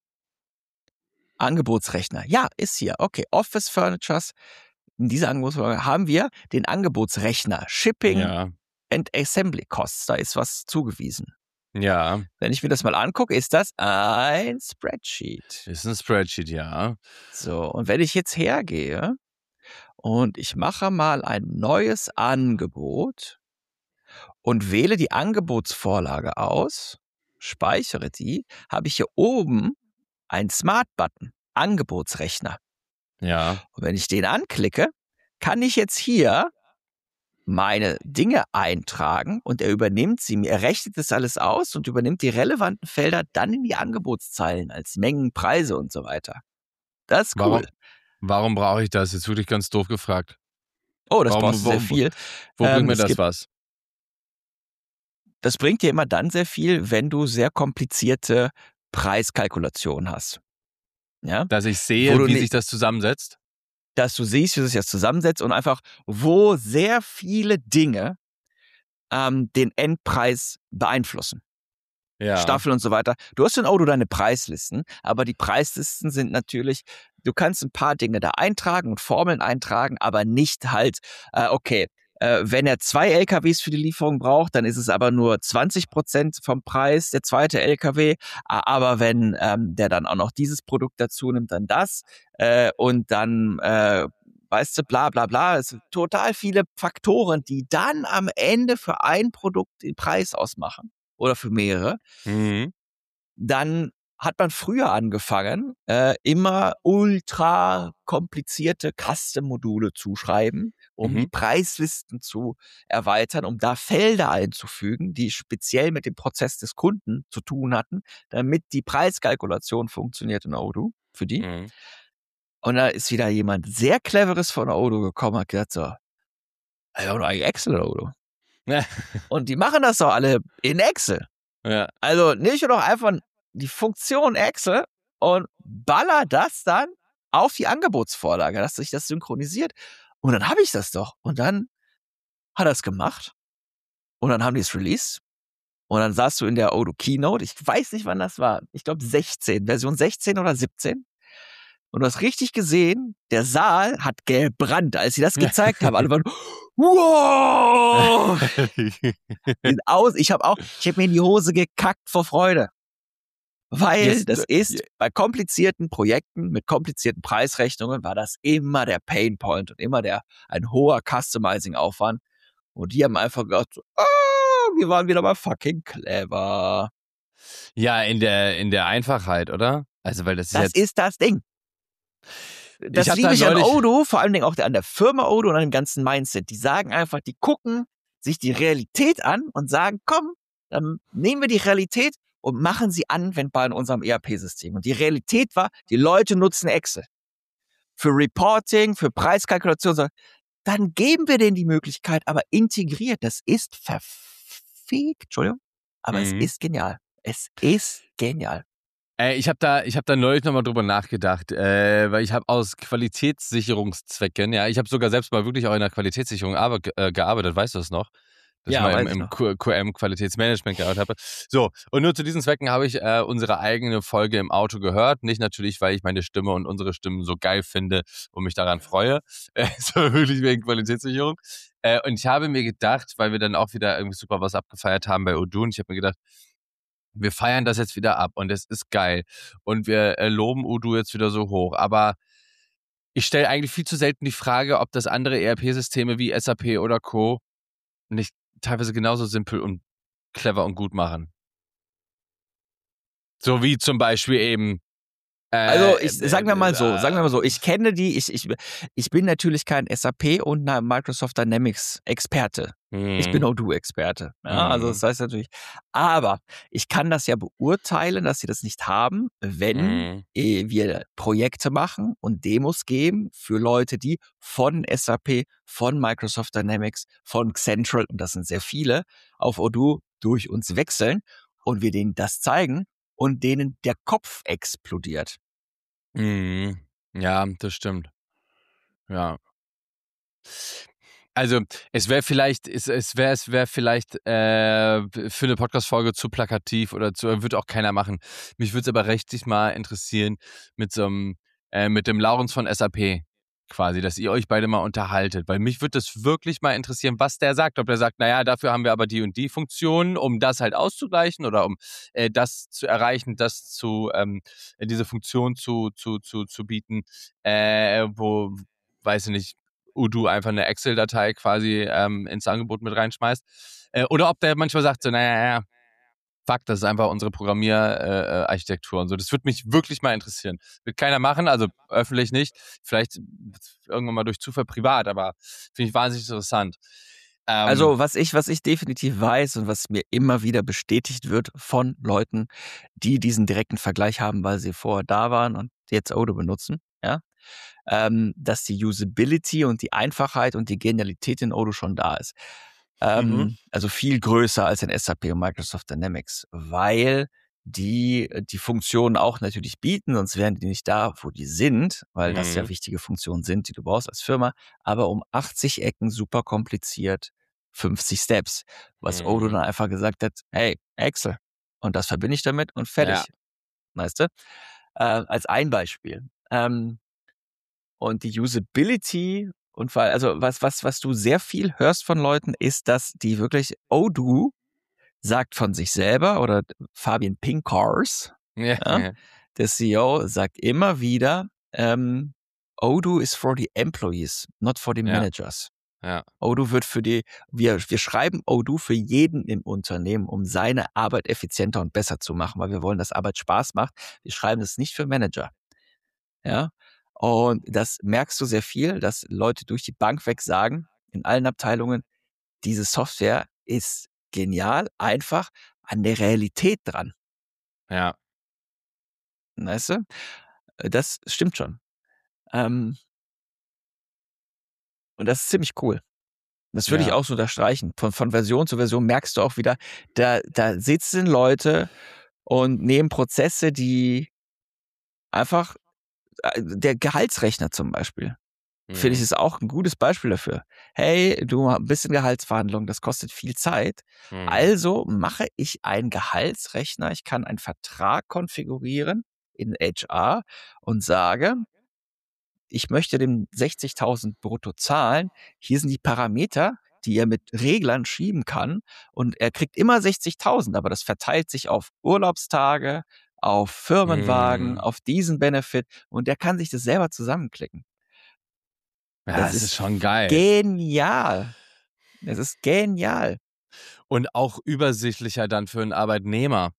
Angebotsrechner. Ja, ist hier. Okay, Office Furnitures. In dieser Angebotsvorlage haben wir den Angebotsrechner. Shipping Ja. and Assembly Costs. Da ist was zugewiesen. Ja. Wenn ich mir das mal angucke, ist das ein Spreadsheet. Ist ein Spreadsheet, ja. So, und wenn ich jetzt hergehe und ich mache mal ein neues Angebot und wähle die Angebotsvorlage aus, speichere die, habe ich hier oben einen Smart-Button, Angebotsrechner. Ja. Und wenn ich den anklicke, kann ich jetzt hier meine Dinge eintragen und er übernimmt sie mir. Er rechnet das alles aus und übernimmt die relevanten Felder dann in die Angebotszeilen als Mengen, Preise und so weiter. Das ist cool. Warum, warum brauche ich das? Jetzt wirklich ganz doof gefragt. Oh, das warum- brauchst du sehr warum- viel. Wo Ähm, bringt mir es das gibt- was? Das bringt dir immer dann sehr viel, wenn du sehr komplizierte Preiskalkulationen hast. Ja, Dass ich sehe, Wo du wie nicht- sich das zusammensetzt? dass du siehst, wie sich das zusammensetzt und einfach, wo sehr viele Dinge ähm, den Endpreis beeinflussen. Ja. Staffel und so weiter. Du hast in Odoo deine Preislisten, aber die Preislisten sind natürlich, du kannst ein paar Dinge da eintragen und Formeln eintragen, aber nicht halt, äh, okay, Äh, wenn er zwei L K Ws für die Lieferung braucht, dann ist es aber nur zwanzig Prozent vom Preis, der zweite L K W. Aber wenn ähm, der dann auch noch dieses Produkt dazu nimmt, dann das. Äh, und dann, äh, weißt du, bla bla bla. Es sind total viele Faktoren, die dann am Ende für ein Produkt den Preis ausmachen. Oder für mehrere. Mhm. Dann hat man früher angefangen, äh, immer ultra komplizierte Custom-Module zu schreiben, um Mhm. die Preislisten zu erweitern, um da Felder einzufügen, die speziell mit dem Prozess des Kunden zu tun hatten, damit die Preiskalkulation funktioniert in Odoo für die. Mhm. Und da ist wieder jemand sehr Cleveres von Odoo gekommen, hat gesagt so, wir haben doch eigentlich Excel in Odoo. Ja. Und die machen das doch alle in Excel. Ja. Also nehme ich doch einfach die Funktion Excel und baller das dann auf die Angebotsvorlage, dass sich das synchronisiert. Und dann habe ich das doch. Und dann hat er es gemacht. Und dann haben die es released. Und dann saßt du in der Odoo Keynote. Ich weiß nicht, wann das war. Ich glaube sechzehn, Version sechzehn oder siebzehn. Und du hast richtig gesehen, der Saal hat gebrannt, als sie das gezeigt haben. Alle waren, wow! Aus, ich habe auch, ich habe mir in die Hose gekackt vor Freude. Weil Yes, das äh, ist, bei komplizierten Projekten mit komplizierten Preisrechnungen war das immer der Painpoint und immer der ein hoher Customizing-Aufwand. Und die haben einfach gedacht, so, ah, wir waren wieder mal fucking clever. Ja, in der, in der Einfachheit, oder? Also, weil das ist Das jetzt. ist das Ding. Das hab liebe da ich an neulich- Odoo, vor allen Dingen auch an der Firma Odoo und an dem ganzen Mindset. Die sagen einfach, die gucken sich die Realität an und sagen, komm, dann nehmen wir die Realität und machen sie anwendbar in unserem E R P-System. Und die Realität war, die Leute nutzen Excel. Für Reporting, für Preiskalkulation. so. Dann geben wir denen die Möglichkeit, aber integriert. Das ist verfickt, Entschuldigung, aber Mhm. es ist genial. Es ist genial. Äh, ich habe da, ich habe da neulich nochmal drüber nachgedacht, äh, weil ich habe aus Qualitätssicherungszwecken, ja, ich habe sogar selbst mal wirklich auch in der Qualitätssicherung aber, äh, gearbeitet, weißt du das noch? Dass Ja, ich mal weiß im, ich im noch. Q- QM-Qualitätsmanagement gearbeitet habe. So, und nur zu diesen Zwecken habe ich äh, unsere eigene Folge im Auto gehört. Nicht natürlich, weil ich meine Stimme und unsere Stimmen so geil finde und mich daran freue, äh, sondern wirklich wegen Qualitätssicherung. Äh, und ich habe mir gedacht, weil wir dann auch wieder irgendwie super was abgefeiert haben bei Odoo, und ich habe mir gedacht, wir feiern das jetzt wieder ab und es ist geil. Und wir äh, loben Odoo jetzt wieder so hoch. Aber ich stelle eigentlich viel zu selten die Frage, ob das andere E R P-Systeme wie S A P oder Co. nicht teilweise genauso simpel und clever und gut machen. So wie zum Beispiel eben. Äh, Also ich sagen wir mal so, äh, sagen wir mal so, ich kenne die, ich, ich, ich bin natürlich kein S A P und ein Microsoft Dynamics Experte. Ich bin Odoo-Experte. Ja, also das heißt natürlich, aber ich kann das ja beurteilen, dass sie das nicht haben, wenn Mhm. eh, wir Projekte machen und Demos geben für Leute, die von S A P, von Microsoft Dynamics, von Central, und das sind sehr viele, auf Odoo durch uns wechseln und wir denen das zeigen und denen der Kopf explodiert. Mhm. Ja, das stimmt. Ja. Also, es wäre vielleicht, es, es wäre es wär vielleicht äh, für eine Podcast-Folge zu plakativ oder zu, würde auch keiner machen. Mich würde es aber richtig mal interessieren mit so einem, äh, mit dem Laurens von S A P quasi, dass ihr euch beide mal unterhaltet, weil mich würde das wirklich mal interessieren, was der sagt. Ob der sagt, naja, dafür haben wir aber die und die Funktionen, um das halt auszugleichen oder um äh, das zu erreichen, das zu, ähm, diese Funktion zu, zu, zu, zu bieten, äh, wo, weiß ich nicht, Odoo einfach eine Excel-Datei quasi ähm, ins Angebot mit reinschmeißt. Äh, oder ob der manchmal sagt so, naja, ja, fuck, das ist einfach unsere Programmierarchitektur äh, und so. Das würde mich wirklich mal interessieren. Wird keiner machen, also öffentlich nicht. Vielleicht irgendwann mal durch Zufall privat, aber finde ich wahnsinnig interessant. Ähm, Also was ich, was ich definitiv weiß und was mir immer wieder bestätigt wird von Leuten, die diesen direkten Vergleich haben, weil sie vorher da waren und jetzt Odoo benutzen, ja, ähm, dass die Usability und die Einfachheit und die Genialität in Odoo schon da ist. Ähm, Mhm. Also viel größer als in S A P und Microsoft Dynamics, weil die die Funktionen auch natürlich bieten, sonst wären die nicht da, wo die sind, weil das ja Mhm. wichtige Funktionen sind, die du brauchst als Firma, aber um achtzig Ecken super kompliziert, fünfzig Steps, was Odoo Mhm. dann einfach gesagt hat, hey, Excel, und das verbinde ich damit und fertig. Ja. Weißt du? Äh, als ein Beispiel. Ähm, und die Usability Und weil, also was, was, was du sehr viel hörst von Leuten, ist, dass die wirklich, Odoo sagt von sich selber, oder Fabian Pinkars, Ja, ja, ja. der C E O, sagt immer wieder, ähm, Odoo is for the employees, not for the Ja. managers. Ja. Odoo wird für die, wir, wir schreiben Odoo für jeden im Unternehmen, um seine Arbeit effizienter und besser zu machen, weil wir wollen, dass Arbeit Spaß macht. Wir schreiben es nicht für Manager. Ja. Und das merkst du sehr viel, dass Leute durch die Bank weg sagen, in allen Abteilungen, diese Software ist genial, einfach an der Realität dran. Ja. Weißt du? Das stimmt schon. Ähm, und das ist ziemlich cool. Das würde ich Ja. auch so unterstreichen. Von, von Version zu Version merkst du auch wieder, da, da sitzen Leute und nehmen Prozesse, die einfach, äh, der Gehaltsrechner zum Beispiel, finde ich, Mhm. ist auch ein gutes Beispiel dafür. Hey, du ein bisschen Gehaltsverhandlung, das kostet viel Zeit. Mhm. Also mache ich einen Gehaltsrechner. Ich kann einen Vertrag konfigurieren in H R und sage, ich möchte dem sechzigtausend brutto zahlen. Hier sind die Parameter, die er mit Reglern schieben kann. Und er kriegt immer sechzigtausend, aber das verteilt sich auf Urlaubstage, auf Firmenwagen, Mhm. auf diesen Benefit. Und der kann sich das selber zusammenklicken. Ja, Das das ist ist schon geil. genial. Das ist genial. Und auch übersichtlicher dann für einen Arbeitnehmer.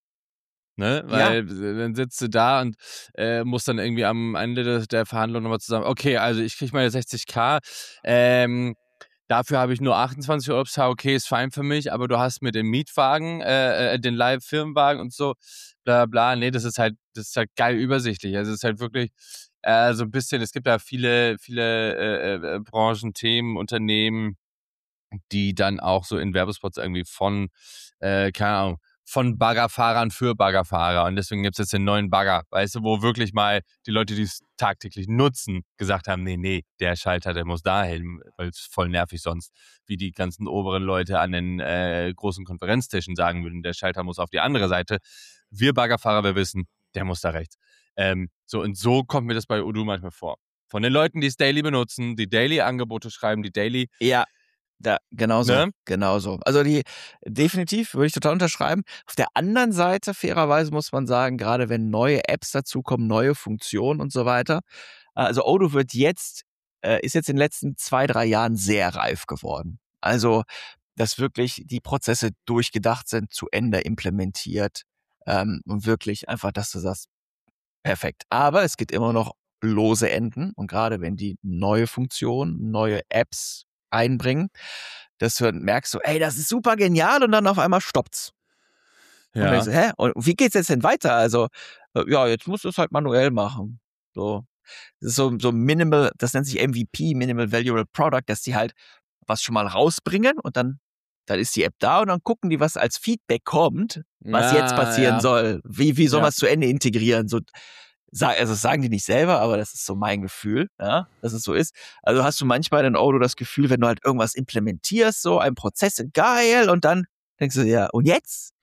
Ne? Ja. Weil äh, dann sitzt du da und äh, musst dann irgendwie am Ende des, der Verhandlung nochmal zusammen, okay, also ich kriege meine sechzigtausend, ähm, dafür habe ich nur achtundzwanzig Urlaubstage, okay, ist fein für mich, aber du hast mir den Mietwagen, äh, äh, den Live-Firmenwagen und so, bla bla, nee, das ist halt, das ist halt geil übersichtlich. Also es ist halt wirklich äh, so ein bisschen, es gibt da viele, viele äh, äh, Branchen, Themen, Unternehmen, die dann auch so in Werbespots irgendwie von, äh, keine Ahnung, von Baggerfahrern für Baggerfahrer. Und deswegen gibt es jetzt den neuen Bagger, weißt du, wo wirklich mal die Leute, die es tagtäglich nutzen, gesagt haben, nee, nee, der Schalter, der muss dahin, weil es voll nervig sonst, wie die ganzen oberen Leute an den äh, großen Konferenztischen sagen würden, der Schalter muss auf die andere Seite. Wir Baggerfahrer, wir wissen, der muss da rechts. Ähm, so, und so kommt mir das bei Odoo manchmal vor. Von den Leuten, die es daily benutzen, die Daily-Angebote schreiben, die Daily Ja, da, genauso, Ne? genauso. Also die, definitiv, würde ich total unterschreiben. Auf der anderen Seite, fairerweise muss man sagen, gerade wenn neue Apps dazukommen, neue Funktionen und so weiter, also Odoo wird jetzt, äh, ist jetzt in den letzten zwei, drei Jahren sehr reif geworden. Also, dass wirklich die Prozesse durchgedacht sind, zu Ende implementiert, ähm, und wirklich einfach, dass du sagst, perfekt. Aber es gibt immer noch lose Enden, und gerade wenn die neue Funktionen, neue Apps einbringen, dass du merkst so, ey, das ist super genial, und dann auf einmal stoppt's. Und dann Ja. denkst du, hä? Und wie geht's jetzt denn weiter? Also, äh, ja, jetzt musst du es halt manuell machen. So. Das ist so, so minimal, das nennt sich M V P, Minimal Valuable Product, dass die halt was schon mal rausbringen, und dann, dann ist die App da, und dann gucken die, was als Feedback kommt, was jetzt Ah, passieren ja. soll. Wie, wie soll Ja. man es zu Ende integrieren? So, Sa- also das sagen die nicht selber, aber das ist so mein Gefühl, ja, dass es so ist. Also hast du manchmal in Odoo das Gefühl, wenn du halt irgendwas implementierst, so ein Prozess, geil, und dann denkst du, ja, und jetzt?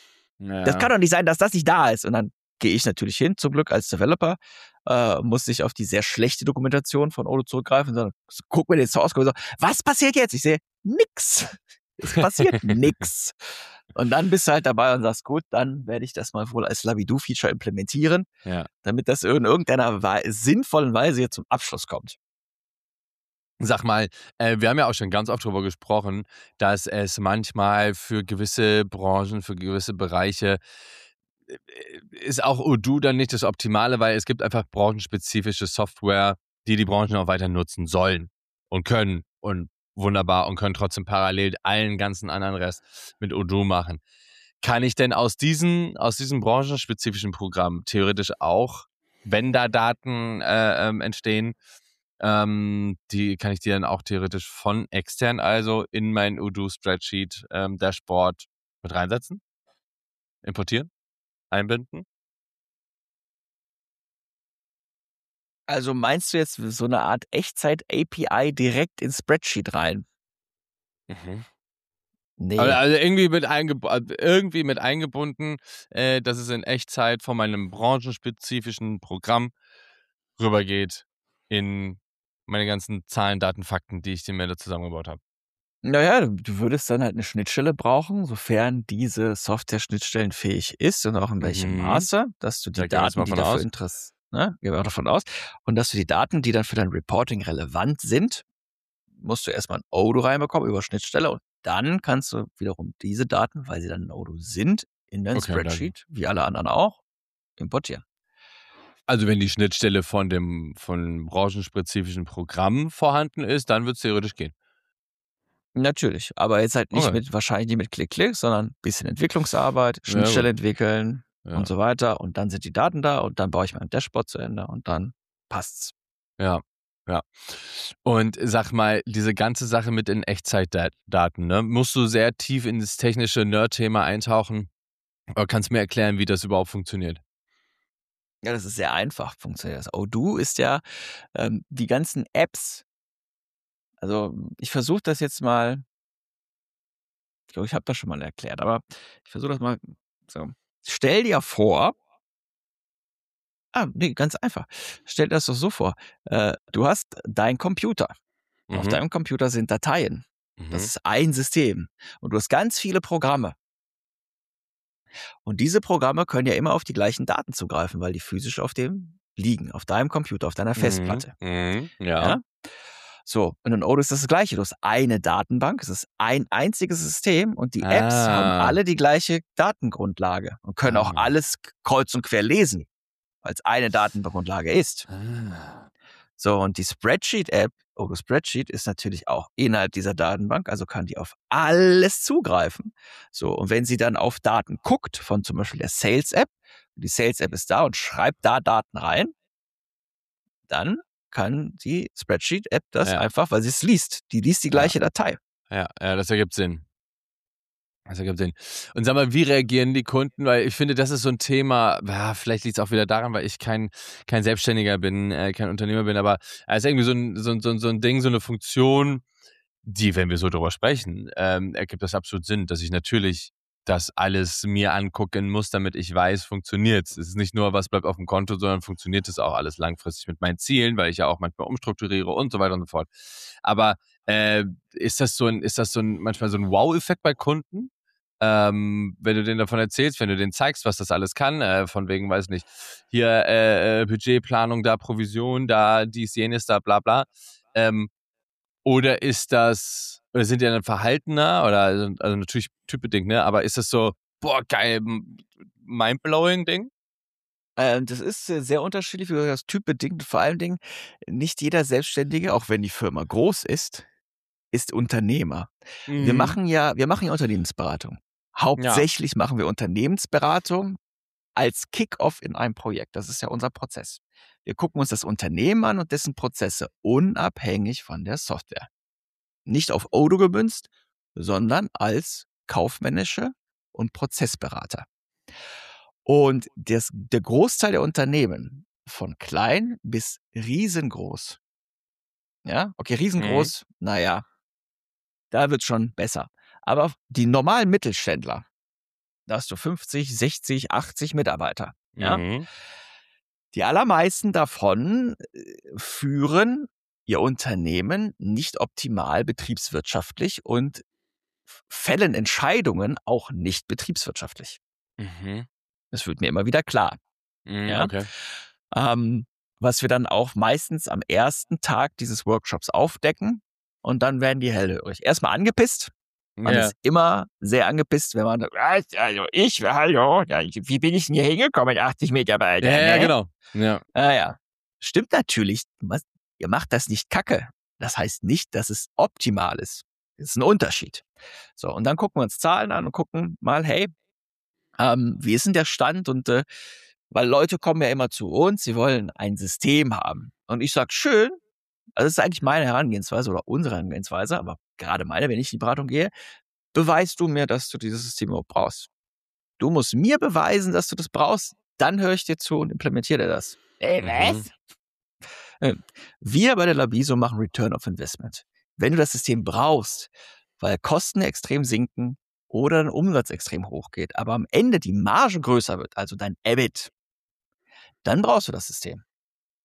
Ja. Das kann doch nicht sein, dass das nicht da ist. Und dann gehe ich natürlich hin, zum Glück als Developer, äh, muss ich auf die sehr schlechte Dokumentation von Odoo zurückgreifen und sagen, guck mir den Source Code und so, was passiert jetzt? Ich sehe, nix. Es passiert nix. Und dann bist du halt dabei und sagst, gut, dann werde ich das mal wohl als Lavidu-Feature implementieren, Ja. damit das in irgendeiner Wei- sinnvollen Weise jetzt zum Abschluss kommt. Sag mal, äh, wir haben ja auch schon ganz oft darüber gesprochen, dass es manchmal für gewisse Branchen, für gewisse Bereiche äh, ist auch Odoo dann nicht das Optimale, weil es gibt einfach branchenspezifische Software, die die Branchen auch weiter nutzen sollen und können und wunderbar und können trotzdem parallel allen ganzen anderen Rest mit Odoo machen. Kann ich denn aus diesen, aus diesem branchenspezifischen Programm theoretisch auch, wenn da Daten äh, ähm, entstehen, ähm, die kann ich die dann auch theoretisch von extern, also in mein Odoo-Spreadsheet, ähm, Dashboard mit reinsetzen? Importieren? Einbinden? Also meinst du jetzt so eine Art Echtzeit-A P I direkt ins Spreadsheet rein? Mhm. Nee. Also, also irgendwie, mit eingeb irgendwie mit eingebunden, äh, dass es in Echtzeit von meinem branchenspezifischen Programm rübergeht in meine ganzen Zahlen, Daten, Fakten, die ich dir mir da zusammengebaut habe. Naja, du, du würdest dann halt eine Schnittstelle brauchen, sofern diese Software schnittstellenfähig ist und auch in welchem Mhm. Maße, dass du die Da gehen wir jetzt Daten, mal die von dafür aus. interessieren, ne, gehen wir auch davon aus, und dass du die Daten, die dann für dein Reporting relevant sind, musst du erstmal ein Odoo reinbekommen über Schnittstelle und dann kannst du wiederum diese Daten, weil sie dann in Odoo sind, in dein Okay, und dann- Spreadsheet, wie alle anderen auch, importieren. Also wenn die Schnittstelle von dem von branchenspezifischen Programm vorhanden ist, dann wird es theoretisch gehen. Natürlich, aber jetzt halt nicht Okay. mit, wahrscheinlich nicht mit Klick-Klick, sondern ein bisschen Entwicklungsarbeit, Ja, Schnittstelle gut. entwickeln Ja. und so weiter. Und dann sind die Daten da und dann baue ich mein Dashboard zu Ende und dann passt's. Ja, ja. Und sag mal, diese ganze Sache mit den Echtzeitdaten, ne? Musst du sehr tief in das technische Nerd-Thema eintauchen? Oder kannst du mir erklären, wie das überhaupt funktioniert? Ja, das ist sehr einfach, funktioniert das. Odoo ist ja ähm, die ganzen Apps. Also ich versuche das jetzt mal, ich glaube, ich habe das schon mal erklärt, aber ich versuche das mal so. Stell dir vor, ah, nee, ganz einfach. Stell dir das doch so vor. Äh, du hast deinen Computer. Auf Mhm. deinem Computer sind Dateien. Das Mhm. ist ein System. Und du hast ganz viele Programme. Und diese Programme können ja immer auf die gleichen Daten zugreifen, weil die physisch auf dem liegen, auf deinem Computer, auf deiner Festplatte. Mhm. Ja. Ja? So, und in Odoo ist das das Gleiche. Du hast eine Datenbank, es ist ein einziges System und die Apps Ah. haben alle die gleiche Datengrundlage und können auch Ah. alles kreuz und quer lesen, weil es eine Datengrundlage ist. Ah. So, und die Spreadsheet-App, Odoo Spreadsheet, ist natürlich auch innerhalb dieser Datenbank, also kann die auf alles zugreifen. So, und wenn sie dann auf Daten guckt, von zum Beispiel der Sales-App, die Sales-App ist da und schreibt da Daten rein, dann kann die Spreadsheet-App das Ja. einfach, weil sie es liest. Die liest die gleiche Datei. Ja, ja, das ergibt Sinn. Das ergibt Sinn. Und sag mal, wie reagieren die Kunden? Weil ich finde, das ist so ein Thema, ja, vielleicht liegt es auch wieder daran, weil ich kein, kein Selbstständiger bin, äh, kein Unternehmer bin, aber es ist irgendwie so ein, so, ein- so, ein- so ein Ding, so eine Funktion, die, wenn wir so drüber sprechen, ähm, ergibt das absolut Sinn, dass ich natürlich das alles mir angucken muss, damit ich weiß, funktioniert es. Es ist nicht nur, was bleibt auf dem Konto, sondern funktioniert es auch alles langfristig mit meinen Zielen, weil ich ja auch manchmal umstrukturiere und so weiter und so fort. Aber äh, ist das so ein, ist das so ein, manchmal so ein Wow-Effekt bei Kunden? Ähm, wenn du denen davon erzählst, wenn du denen zeigst, was das alles kann, äh, von wegen, weiß nicht, hier äh, äh, Budgetplanung, da Provision, da dies, jenes, da bla bla. Ähm, oder ist das, oder sind die dann verhaltener, oder also, also natürlich typbedingt, ne? Aber ist das so, boah, geil, m- mindblowing Ding? Ähm, das ist äh, sehr unterschiedlich, wie gesagt, typbedingt. Vor allen Dingen, nicht jeder Selbstständige, auch wenn die Firma groß ist, ist Unternehmer. Wir Mhm. machen ja, wir machen ja Unternehmensberatung. Hauptsächlich machen wir Unternehmensberatung als Kick-off in einem Projekt. Das ist ja unser Prozess. Wir gucken uns das Unternehmen an und dessen Prozesse unabhängig von der Software. Nicht auf Odoo gemünzt, sondern als kaufmännische und Prozessberater. Und das, der Großteil der Unternehmen, von klein bis riesengroß, ja, okay, riesengroß, naja, da wird schon besser. Aber die normalen Mittelständler, da hast du fünfzig, sechzig, achtzig Mitarbeiter. Ja? Mhm. Die allermeisten davon äh, führen ihr Unternehmen nicht optimal betriebswirtschaftlich und f- fällen Entscheidungen auch nicht betriebswirtschaftlich. Mhm. Das wird mir immer wieder klar. Mhm. Ja? Okay. Ähm, was wir dann auch meistens am ersten Tag dieses Workshops aufdecken und dann werden die hellhörig. Erstmal angepisst. Man Ja. ist immer sehr angepisst, wenn man sagt, "Was? Also ich, hallo, ja, ich- wie bin ich denn hier hingekommen mit achtzig Mitarbeitern? Ja, ja, ne?" genau. Ja. Ah, ja. Stimmt natürlich, was- ihr macht das nicht kacke. Das heißt nicht, dass es optimal ist. Das ist ein Unterschied. So, und dann gucken wir uns Zahlen an und gucken mal, hey, ähm, wie ist denn der Stand? Und äh, weil Leute kommen ja immer zu uns, sie wollen ein System haben. Und ich sag, schön, also das ist eigentlich meine Herangehensweise oder unsere Herangehensweise, aber gerade meine, wenn ich in die Beratung gehe, beweist du mir, dass du dieses System überhaupt brauchst. Du musst mir beweisen, dass du das brauchst, dann höre ich dir zu und implementiere das. Ey, Mhm. Äh, Wir bei der Labiso machen Return of Investment. Wenn du das System brauchst, weil Kosten extrem sinken oder dein Umsatz extrem hoch geht, aber am Ende die Marge größer wird, also dein E B I T, dann brauchst du das System.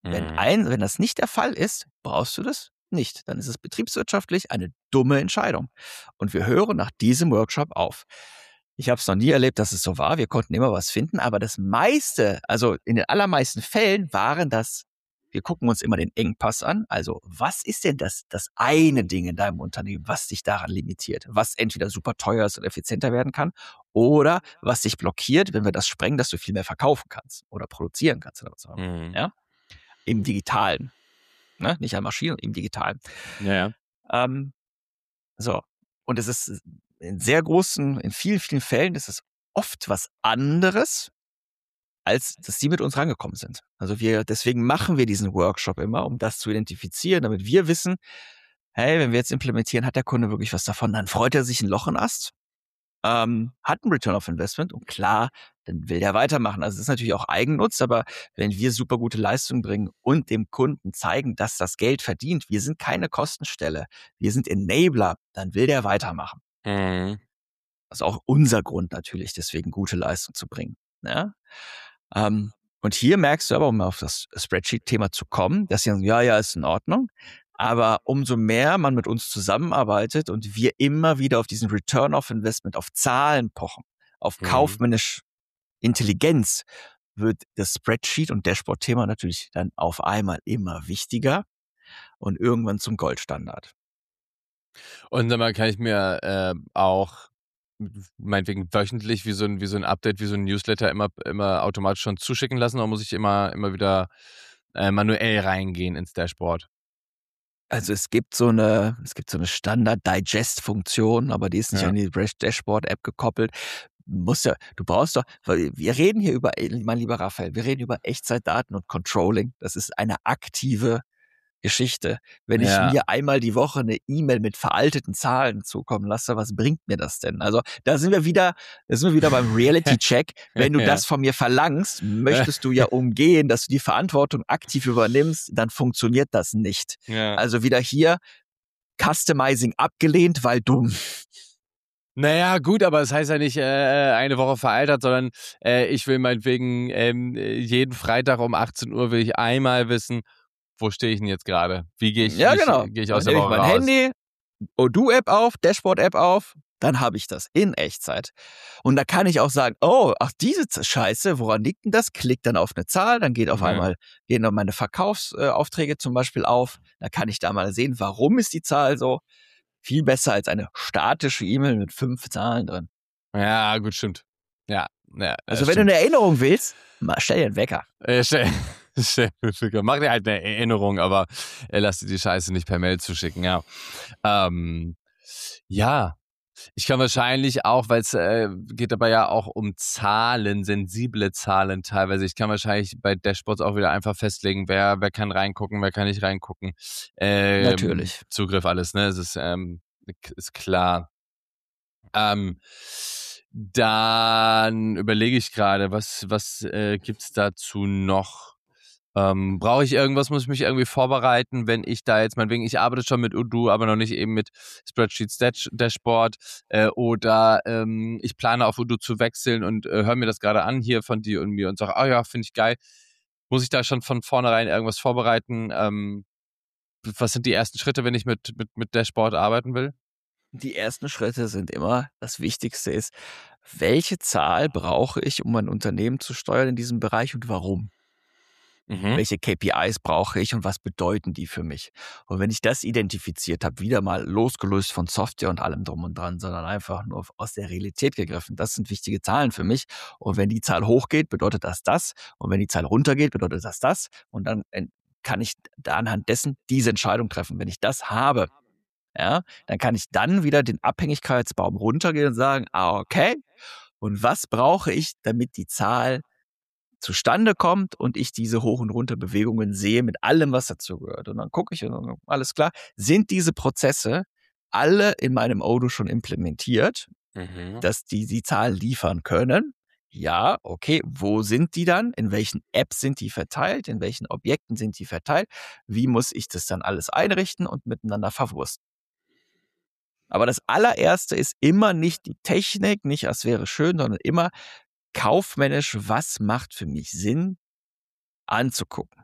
Wenn, Mhm. ein, wenn das nicht der Fall ist, brauchst du das nicht. Dann ist es betriebswirtschaftlich eine dumme Entscheidung. Und wir hören nach diesem Workshop auf. Ich habe es noch nie erlebt, dass es so war. Wir konnten immer was finden, aber das meiste, also in den allermeisten Fällen waren das, wir gucken uns immer den Engpass an. Also was ist denn das, das eine Ding in deinem Unternehmen, was dich daran limitiert, was entweder super teuer ist und effizienter werden kann oder was dich blockiert, wenn wir das sprengen, dass du viel mehr verkaufen kannst oder produzieren kannst oder was auch immer. Mhm. Ja? Im Digitalen. Ne? Nicht an Maschinen, im Digitalen. Ja, ja. Ähm, so. Und es ist in sehr großen, in vielen, vielen Fällen ist es oft was anderes, als dass die mit uns rangekommen sind. Also wir, deswegen machen wir diesen Workshop immer, um das zu identifizieren, damit wir wissen, hey, wenn wir jetzt implementieren, hat der Kunde wirklich was davon, dann freut er sich ein Loch in Ast, ähm, hat ein Return of Investment und klar, dann will der weitermachen. Also es ist natürlich auch Eigennutz, aber wenn wir super gute Leistungen bringen und dem Kunden zeigen, dass das Geld verdient, wir sind keine Kostenstelle, wir sind Enabler, dann will der weitermachen. Mhm. Das ist auch unser Grund natürlich, deswegen gute Leistung zu bringen. Ja? Ähm, und hier merkst du aber, um auf das Spreadsheet-Thema zu kommen, dass sie sagen, ja, ja, ist in Ordnung. Aber umso mehr man mit uns zusammenarbeitet und wir immer wieder auf diesen Return of Investment, auf Zahlen pochen, auf Mhm. kaufmännisch Intelligenz, wird das Spreadsheet- und Dashboard-Thema natürlich dann auf einmal immer wichtiger und irgendwann zum Goldstandard. Und sag mal, kann ich mir äh, auch meinetwegen wöchentlich wie so ein wie so ein Update, wie so ein Newsletter immer immer automatisch schon zuschicken lassen, oder muss ich immer immer wieder äh, manuell reingehen ins Dashboard? Also es gibt so eine, es gibt so eine Standard-Digest-Funktion, aber die ist nicht Ja. an die Dashboard-App gekoppelt. Muss ja, du brauchst doch, weil wir reden hier über, mein lieber Raphael, wir reden über Echtzeitdaten und Controlling. Das ist eine aktive Geschichte. Wenn ich Ja. mir einmal die Woche eine E-Mail mit veralteten Zahlen zukommen lasse, was bringt mir das denn? Also da sind wir wieder, da sind wir wieder beim Reality-Check. Wenn du Ja. das von mir verlangst, möchtest du ja umgehen, dass du die Verantwortung aktiv übernimmst, dann funktioniert das nicht. Ja. Also wieder hier Customizing abgelehnt, weil dumm. Naja, gut, aber das heißt ja nicht äh, eine Woche veraltet, sondern äh, ich will meinetwegen ähm, jeden Freitag um achtzehn Uhr will ich einmal wissen, wo stehe ich denn jetzt gerade? Wie gehe ich, Ja, wie genau. ich, gehe ich aus Dann der nehme ich Woche mein raus? Handy, Odoo-App auf, Dashboard-App auf, dann habe ich das in Echtzeit. Und da kann ich auch sagen, oh, ach, diese Z- Scheiße, woran liegt denn das? Klick dann auf eine Zahl, dann geht auf Ja. einmal, gehen dann meine Verkaufsaufträge äh, zum Beispiel auf. Da kann ich da mal sehen, warum ist die Zahl so. Viel besser als eine statische E-Mail mit fünf Zahlen drin. Ja, gut, stimmt. Ja, ja Also äh, wenn stimmt. du eine Erinnerung willst, mal stell dir einen Wecker. Äh, stell, stell, mach dir halt eine Erinnerung, aber äh, lass dir die Scheiße nicht per Mail zuschicken, ja. Ähm, ja, ich kann wahrscheinlich auch, weil es äh, geht dabei ja auch um Zahlen, sensible Zahlen teilweise. Ich kann wahrscheinlich bei Dashboards auch wieder einfach festlegen, wer wer kann reingucken, wer kann nicht reingucken. Ähm, Natürlich. Zugriff alles, ne? Es ist ähm, ist klar. Ähm, dann überlege ich gerade, was was äh, gibt's dazu noch? Ähm, brauche ich irgendwas, muss ich mich irgendwie vorbereiten, wenn ich da jetzt, meinetwegen, ich arbeite schon mit Odoo, aber noch nicht eben mit Spreadsheets Dash Dashboard äh, oder ähm, ich plane auf Odoo zu wechseln und äh, höre mir das gerade an hier von dir und mir und sage, ah ja, finde ich geil. Muss ich da schon von vornherein irgendwas vorbereiten? Ähm, was sind die ersten Schritte, wenn ich mit, mit, mit Dashboard arbeiten will? Die ersten Schritte sind immer, das Wichtigste ist, welche Zahl brauche ich, um mein Unternehmen zu steuern in diesem Bereich und warum? Mhm. Welche K P Is brauche ich und was bedeuten die für mich? Und wenn ich das identifiziert habe, wieder mal losgelöst von Software und allem drum und dran, sondern einfach nur aus der Realität gegriffen, das sind wichtige Zahlen für mich. Und wenn die Zahl hochgeht, bedeutet das das. Und wenn die Zahl runtergeht, bedeutet das das. Und dann kann ich da anhand dessen diese Entscheidung treffen. Wenn ich das habe, ja, dann kann ich dann wieder den Abhängigkeitsbaum runtergehen und sagen, ah, okay, und was brauche ich, damit die Zahl zustande kommt und ich diese Hoch- und Runterbewegungen sehe mit allem, was dazu gehört. Und dann gucke ich und alles klar, sind diese Prozesse alle in meinem Odoo schon implementiert, Mhm. dass die die Zahl liefern können? Ja, okay, wo sind die dann? In welchen Apps sind die verteilt? In welchen Objekten sind die verteilt? Wie muss ich das dann alles einrichten und miteinander verwursten? Aber das allererste ist immer nicht die Technik, nicht als wäre schön, sondern immer kaufmännisch, was macht für mich Sinn anzugucken.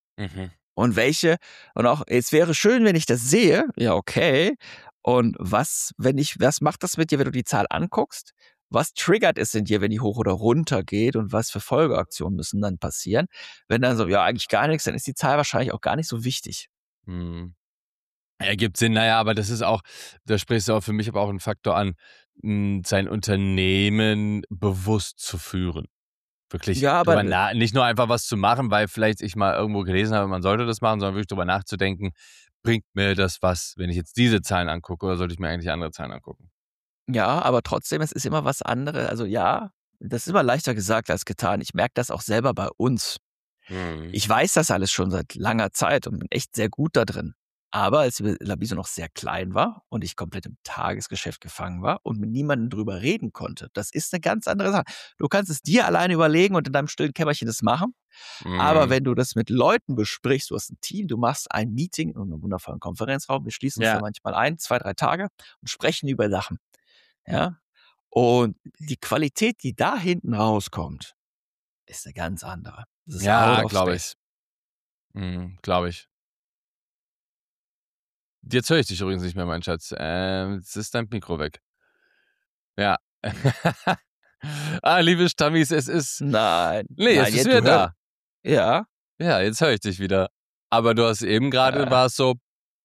Mhm. Und welche, und auch, es wäre schön, wenn ich das sehe, ja, okay. Und was, wenn ich, was macht das mit dir, wenn du die Zahl anguckst? Was triggert es in dir, wenn die hoch oder runter geht und was für Folgeaktionen müssen dann passieren? Wenn dann so, ja, eigentlich gar nichts, dann ist die Zahl wahrscheinlich auch gar nicht so wichtig. Hm. Ergibt Sinn, naja, aber das ist auch, da sprichst du auch für mich aber auch einen Faktor an, mh, sein Unternehmen bewusst zu führen. Wirklich Ja, aber drüber nach, nicht nur einfach was zu machen, weil vielleicht ich mal irgendwo gelesen habe, man sollte das machen, sondern wirklich drüber nachzudenken, bringt mir das was, wenn ich jetzt diese Zahlen angucke, oder sollte ich mir eigentlich andere Zahlen angucken? ja, aber trotzdem, es ist immer was anderes. Also ja, das ist immer leichter gesagt als getan. Ich merke das auch selber bei uns. Mhm. Ich weiß das alles schon seit langer Zeit und bin echt sehr gut da drin. Aber als Labiso noch sehr klein war und ich komplett im Tagesgeschäft gefangen war und mit niemandem drüber reden konnte, das ist eine ganz andere Sache. Du kannst es dir alleine überlegen und in deinem stillen Kämmerchen das machen. Aber Mhm. wenn du das mit Leuten besprichst, du hast ein Team, du machst ein Meeting in einem wundervollen Konferenzraum, wir schließen uns Ja. da manchmal ein, zwei, drei Tage und sprechen über Sachen. Ja. Und die Qualität, die da hinten rauskommt, ist eine ganz andere. Das ist Ja, out of glaube ich. space. Mhm, glaube ich. Jetzt höre ich dich übrigens nicht mehr, mein Schatz. Ähm, jetzt ist dein Mikro weg. Ja. Ah, liebe Stammis, es ist. Nein. Nee, nein, jetzt bist jetzt du wieder du hör- da. Ja, Ja, jetzt höre ich dich wieder. Aber du hast eben gerade, Äh. war es so,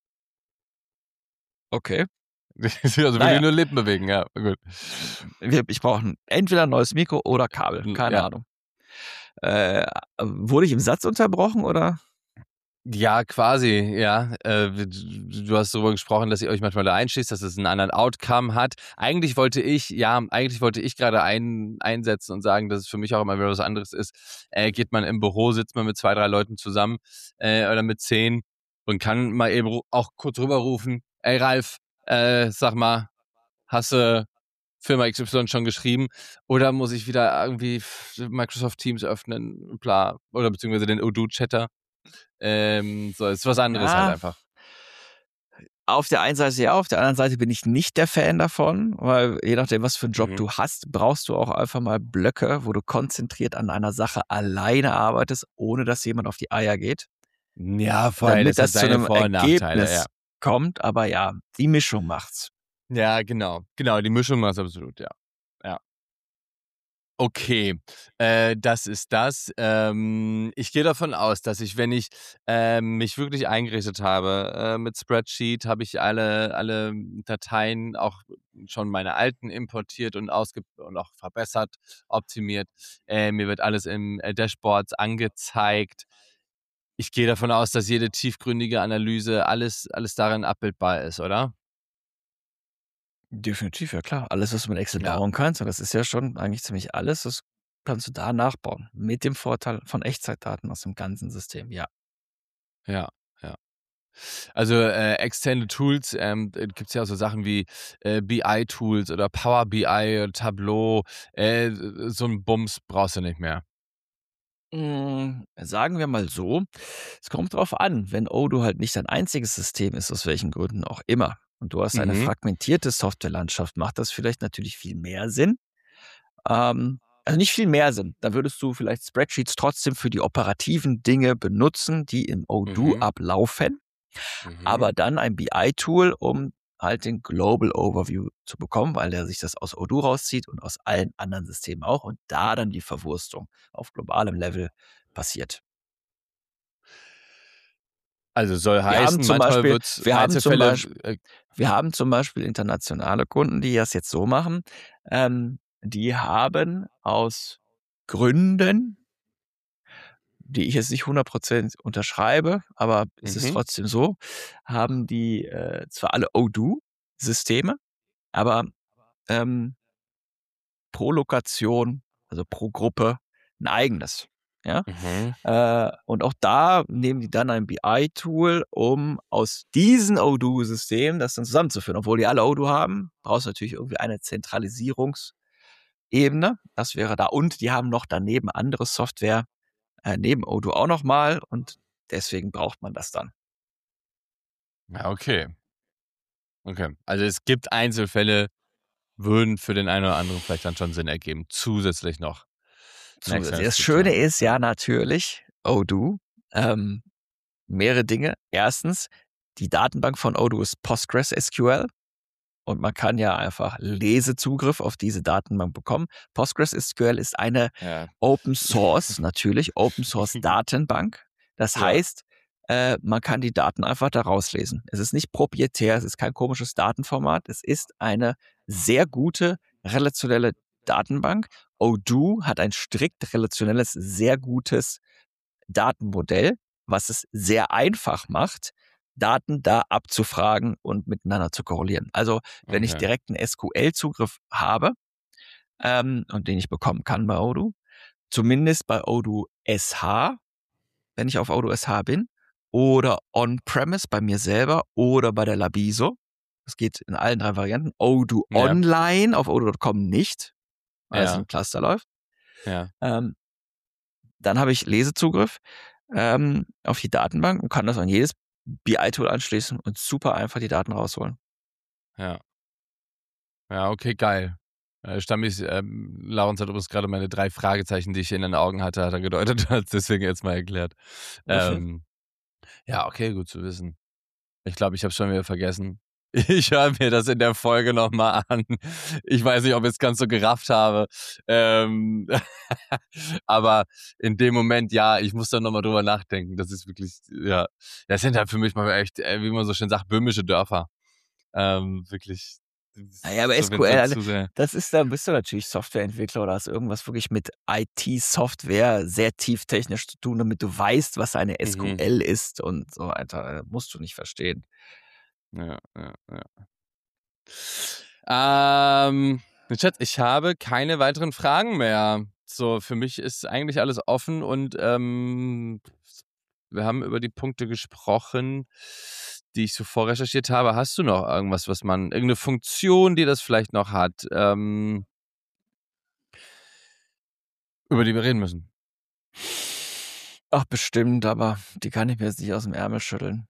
okay. also wirklich Naja. nur Lippen bewegen, ja, gut. Wir- Ich brauche entweder ein neues Mikro oder Kabel. Keine Ja. Ahnung. Äh, wurde ich im Satz unterbrochen oder? Ja, quasi, ja. Äh, du hast darüber gesprochen, dass ihr euch manchmal da einschließt, dass es einen anderen Outcome hat. Eigentlich wollte ich, ja, eigentlich wollte ich gerade ein, einsetzen und sagen, dass es für mich auch immer wieder was anderes ist. Äh, geht man im Büro, sitzt man mit zwei, drei Leuten zusammen äh, oder mit zehn und kann mal eben ru- auch kurz rüberrufen, ey Ralf, äh, sag mal, hast du Firma X Y schon geschrieben oder muss ich wieder irgendwie Microsoft Teams öffnen, bla, oder beziehungsweise den Odoo-Chatter. Ähm, so, ist was anderes Ja. halt einfach. Auf der einen Seite ja, auf der anderen Seite bin ich nicht der Fan davon, weil je nachdem, was für einen Job Mhm. du hast, brauchst du auch einfach mal Blöcke, wo du konzentriert an einer Sache alleine arbeitest, ohne dass jemand auf die Eier geht, Ja, voll, damit das das hat zu seine einem Vor- und Nachteile, Ergebnis ja. kommt. Aber ja, die Mischung macht's. Ja, genau. Genau, die Mischung macht absolut, ja. Ja. Okay, äh, das ist das. Ähm, ich gehe davon aus, dass ich, wenn ich ähm, mich wirklich eingerichtet habe äh, mit Spreadsheet, habe ich alle, alle Dateien, auch schon meine alten importiert und ausge und auch verbessert, optimiert. Äh, mir wird alles im äh, Dashboards angezeigt. Ich gehe davon aus, dass jede tiefgründige Analyse, alles, alles darin abbildbar ist, oder? Definitiv, ja klar. Alles, was du mit Excel Ja. bauen kannst, und das ist ja schon eigentlich ziemlich alles, das kannst du da nachbauen. Mit dem Vorteil von Echtzeitdaten aus dem ganzen System, ja. Ja, ja. Also äh, externe Tools, ähm, gibt es ja auch so Sachen wie äh, B I-Tools oder Power B I oder Tableau. Äh, so ein Bums brauchst du nicht mehr. Mm, Sagen wir mal so, es kommt drauf an, wenn Odoo halt nicht dein einziges System ist, aus welchen Gründen auch immer, und du hast eine Mhm. fragmentierte Softwarelandschaft, macht das vielleicht natürlich viel mehr Sinn. Ähm, also nicht viel mehr Sinn. Da würdest du vielleicht Spreadsheets trotzdem für die operativen Dinge benutzen, die im Odoo Mhm. ablaufen. Mhm. Aber dann ein B I-Tool, um halt den Global Overview zu bekommen, weil der sich das aus Odoo rauszieht und aus allen anderen Systemen auch und da dann die Verwurstung auf globalem Level passiert. Also soll Wir haben heißen, zum manchmal Beispiel, wird es wir haben zum Einzelfälle. Beispiel, Äh, wir haben zum Beispiel internationale Kunden, die das jetzt so machen. Ähm, die haben aus Gründen, die ich jetzt nicht hundert Prozent unterschreibe, aber es ist mhm. trotzdem so, haben die äh, zwar alle Odoo-Systeme, aber ähm, pro Lokation, also pro Gruppe, ein eigenes. Ja? Mhm. Äh, und auch da nehmen die dann ein B I-Tool, um aus diesen Odoo-Systemen das dann zusammenzuführen. Obwohl die alle Odoo haben, brauchst du natürlich irgendwie eine Zentralisierungsebene. Das wäre da. Und die haben noch daneben andere Software, äh, neben Odoo auch nochmal. Und deswegen braucht man das dann. Ja, okay. Okay. Also es gibt Einzelfälle, würden für den einen oder anderen vielleicht dann schon Sinn ergeben. Zusätzlich noch. ein Zusätzlich. externes Das Tool zu Schöne haben. ist ja natürlich, Odoo ähm, mehrere Dinge. Erstens, die Datenbank von Odoo ist PostgreSQL und man kann ja einfach Lesezugriff auf diese Datenbank bekommen. PostgreSQL ist eine Ja. Open Source, natürlich Open Source Datenbank. Das Ja. heißt, äh, man kann die Daten einfach da rauslesen. Es ist nicht proprietär, es ist kein komisches Datenformat. Es ist eine sehr gute relationelle Datenbank. Odoo hat ein strikt relationelles, sehr gutes Datenmodell, was es sehr einfach macht, Daten da abzufragen und miteinander zu korrelieren. Also wenn ich Okay. direkt einen S Q L-Zugriff habe ähm, und den ich bekommen kann bei Odoo, zumindest bei Odoo S H, wenn ich auf Odoo S H bin, oder On-Premise bei mir selber oder bei der Labiso. Das geht in allen drei Varianten. Odoo Ja. Online auf odoo Punkt com nicht, weil es Ja. im Cluster läuft. Ja. Ähm, dann habe ich Lesezugriff ähm, auf die Datenbank und kann das an jedes B I-Tool anschließen und super einfach die Daten rausholen. Ja. Ja, okay, geil. Äh, Stammis, ähm, Laurens hat übrigens gerade meine drei Fragezeichen, die ich in den Augen hatte, hat er gedeutet, hat es deswegen jetzt mal erklärt. Ähm, ja, okay, gut zu wissen. Ich glaube, ich habe schon wieder vergessen. Ich höre mir das in der Folge nochmal an. Ich weiß nicht, ob ich es ganz so gerafft habe. Ähm, aber in dem Moment, ja, ich muss da nochmal drüber nachdenken. Das ist wirklich, ja, das sind halt für mich mal echt, äh, wie man so schön sagt, böhmische Dörfer. Ähm, wirklich. Naja, aber so, S Q wenn's L, dann also, zu sehr- das ist, da bist du natürlich Softwareentwickler oder hast irgendwas wirklich mit I T-Software sehr tief technisch zu tun, damit du weißt, was eine S Q L ist und so weiter. Musst du nicht verstehen. Ja, ja, ja. Ähm, Schatz, ich habe keine weiteren Fragen mehr. So, für mich ist eigentlich alles offen und ähm, wir haben über die Punkte gesprochen, die ich so vorrecherchiert habe. Hast du noch irgendwas, was man, irgendeine Funktion, die das vielleicht noch hat, ähm, über die wir reden müssen? Ach, bestimmt, aber die kann ich mir jetzt nicht aus dem Ärmel schütteln.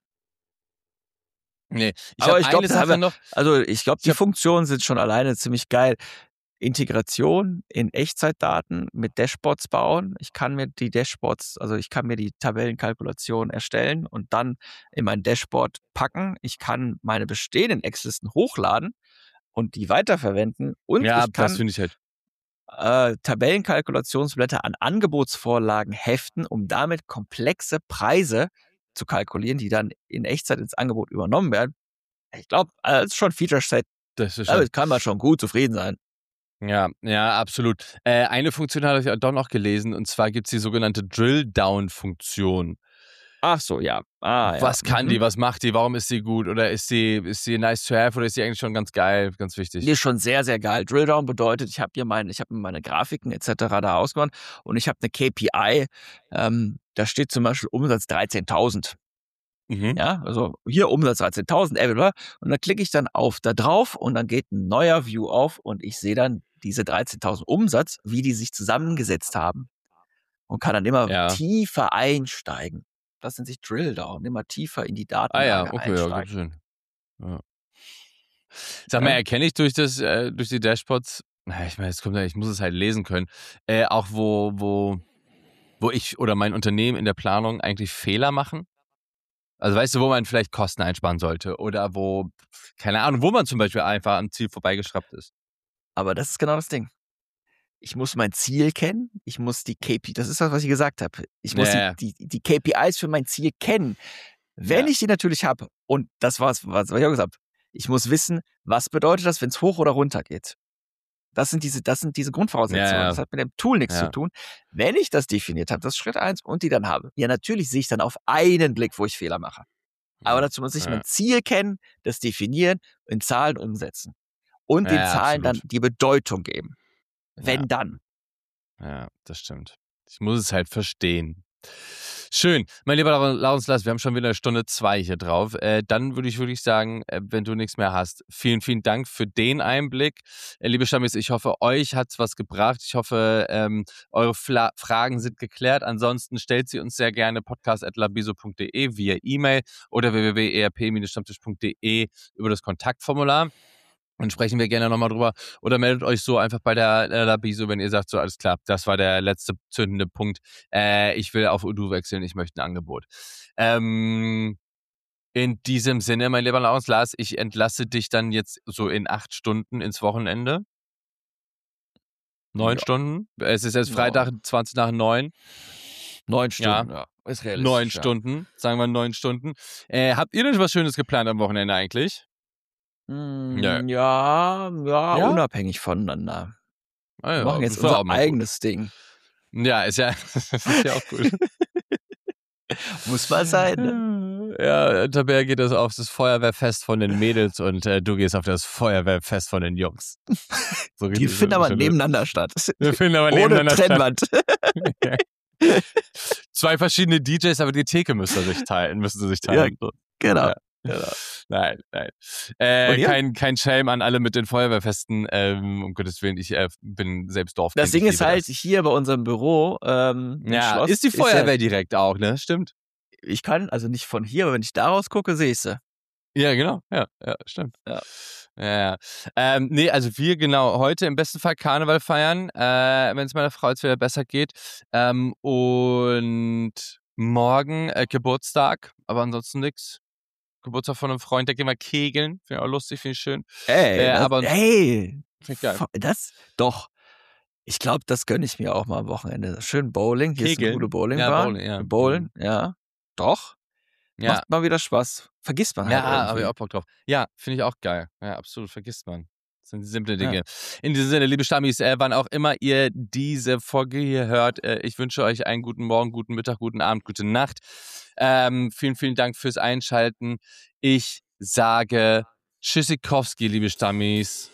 Nee, ich Aber habe ich glaube, eine Sache noch. also ich glaube, Ich die hab- Funktionen sind schon alleine ziemlich geil. Integration in Echtzeitdaten mit Dashboards bauen. Ich kann mir die Dashboards, also ich kann mir die Tabellenkalkulation erstellen und dann in mein Dashboard packen. Ich kann meine bestehenden Excel-Listen hochladen und die weiterverwenden und Ja, ich das kann finde ich halt. äh, Tabellenkalkulationsblätter an Angebotsvorlagen heften, um damit komplexe Preise zu kalkulieren, die dann in Echtzeit ins Angebot übernommen werden. Ich glaube, das ist schon ein Feature-Set. Das ist schon. Damit kann man schon gut zufrieden sein. Ja, ja, absolut. Äh, eine Funktion habe ich auch doch noch gelesen, und zwar gibt es die sogenannte Drill-Down-Funktion. Ach so, ja. Ah, Was ja. kann Mhm. die, was macht die, warum ist sie gut oder ist sie, ist sie nice to have oder ist sie eigentlich schon ganz geil, ganz wichtig? Die ist schon sehr, sehr geil. Drilldown bedeutet, ich habe hier meine, ich habe meine Grafiken et cetera da ausgemacht und ich habe eine K P I, ähm, da steht zum Beispiel Umsatz dreizehntausend. Mhm. Ja, also hier Umsatz dreizehntausend, äh, und dann klicke ich dann auf da drauf und dann geht ein neuer View auf und ich sehe dann diese dreizehntausend Umsatz, wie die sich zusammengesetzt haben und kann dann immer Ja. tiefer einsteigen. Das nennt sich Drilldown, immer tiefer in die Ah Datenlage ja, okay, ja, einsteigen. ganz schön. Ja. Sag mal, Ja. erkenne ich durch das, äh, durch die Dashboards, na, ich meine, es kommt ja, ich muss es halt lesen können, äh, auch wo, wo, wo ich oder mein Unternehmen in der Planung eigentlich Fehler machen? Also weißt du, wo man vielleicht Kosten einsparen sollte oder wo, keine Ahnung, wo man zum Beispiel einfach am Ziel vorbeigeschraubt ist. Aber das ist genau das Ding. Ich muss mein Ziel kennen, ich muss die K P I, das ist das, was ich gesagt habe. Ich muss Ja. die, die, die K P Is für mein Ziel kennen. Wenn Ja. ich die natürlich habe, und das war's, was, was ich auch gesagt habe, ich muss wissen, was bedeutet das, wenn es hoch oder runter geht. Das sind diese, das sind diese Grundvoraussetzungen. Ja, ja. Das hat mit dem Tool nichts Ja. zu tun. Wenn ich das definiert habe, das ist Schritt eins und die dann habe, ja, natürlich sehe ich dann auf einen Blick, wo ich Fehler mache. Aber dazu muss ich Ja. mein Ziel kennen, das definieren, in Zahlen umsetzen. Und den Ja, Zahlen absolut. dann die Bedeutung geben. Wenn Ja. dann. Ja, das stimmt. Ich muss es halt verstehen. Schön. Mein lieber Laurens Lass, wir haben schon wieder eine Stunde zwei hier drauf. Äh, dann würde ich wirklich sagen, äh, wenn du nichts mehr hast, vielen, vielen Dank für den Einblick. Äh, liebe Stammis, ich hoffe, euch hat's was gebracht. Ich hoffe, ähm, eure Fla- Fragen sind geklärt. Ansonsten stellt sie uns sehr gerne podcast at labiso punkt de via E-Mail oder w w w punkt e r p Bindestrich stammtisch punkt de über das Kontaktformular. Dann sprechen wir gerne nochmal drüber. Oder meldet euch so einfach bei der äh, Labiso, wenn ihr sagt, so alles klar, das war der letzte zündende Punkt. Äh, ich will auf Udu wechseln, ich möchte ein Angebot. Ähm, in diesem Sinne, mein lieber Lars, Lars, ich entlasse dich dann jetzt so in acht Stunden ins Wochenende. Neun Ja. Stunden. Es ist jetzt Ja. Freitag, zwanzig nach neun. Neun Stunden, Ja. ja. Ist realistisch. Neun ja. Stunden, sagen wir neun Stunden. Äh, habt ihr denn was Schönes geplant am Wochenende eigentlich? Mm, Ja. ja, ja, Ja? unabhängig voneinander. Ah, Wir ja, machen jetzt das war auch unser mal gut. eigenes Ding. Ja, ist ja, das ist ja auch gut. Muss mal sein, ne? Ja, Tabea geht das auf das Feuerwehrfest von den Mädels und äh, du gehst auf das Feuerwehrfest von den Jungs. So Die richtig- finden aber so- nebeneinander statt. Wir finden aber Ohne nebeneinander statt. Trennwand. Zwei verschiedene D Js, aber die Theke müssen sie sich teilen. Müssen sie sich teilen. So. Genau. Ja. genau. Nein, nein. Äh, Und ihr? kein, kein Shame an alle mit den Feuerwehrfesten. Ähm, um Gottes Willen, ich äh, bin selbst Dorfkind. Das Ding ich ist liebe halt, hier bei unserem Büro, ähm, im Das. Ja, Schloss ist die ja- Feuerwehr direkt auch, ne? Stimmt. Ich kann, also nicht von hier, aber wenn ich da rausgucke, sehe ich sie. Ja, genau. Ja, ja, stimmt. Ja. Ja, ja. Ähm, nee, also wir genau heute im besten Fall Karneval feiern, äh, wenn es meiner Frau jetzt wieder besser geht. Ähm, und morgen äh, Geburtstag, aber ansonsten nix. Geburtstag von einem Freund, da gehen wir kegeln. Finde ich auch lustig, finde ich schön. Ey, Äh, das, aber- ey, Finde ich geil. das, doch. Ich glaube, das gönne ich mir auch mal am Wochenende. Schön Bowling. Hier ist Kegeln? eine gute Bowling Ja, Bar. Bowling, ja. Bowlen, ja. Doch. Ja, Macht mal wieder Spaß. Vergisst man ja, halt habe ich irgendwie. auch Bock drauf. Ja, finde ich auch geil. Ja, absolut, vergisst man. Das sind simple Dinge. Ja. In diesem Sinne, liebe Stammis, äh, wann auch immer ihr diese Folge hier hört, äh, ich wünsche euch einen guten Morgen, guten Mittag, guten Abend, gute Nacht. Ähm, vielen, vielen Dank fürs Einschalten. Ich sage Tschüssikowski, liebe Stammis.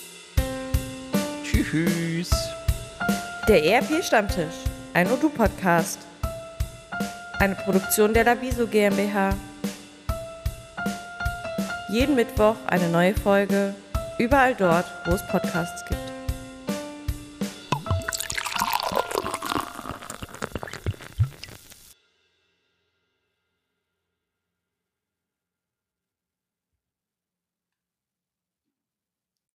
Tschüss. Der E R P-Stammtisch, ein Udu-Podcast. Eine Produktion der Labiso GmbH. Jeden Mittwoch eine neue Folge, überall dort, wo es Podcasts gibt.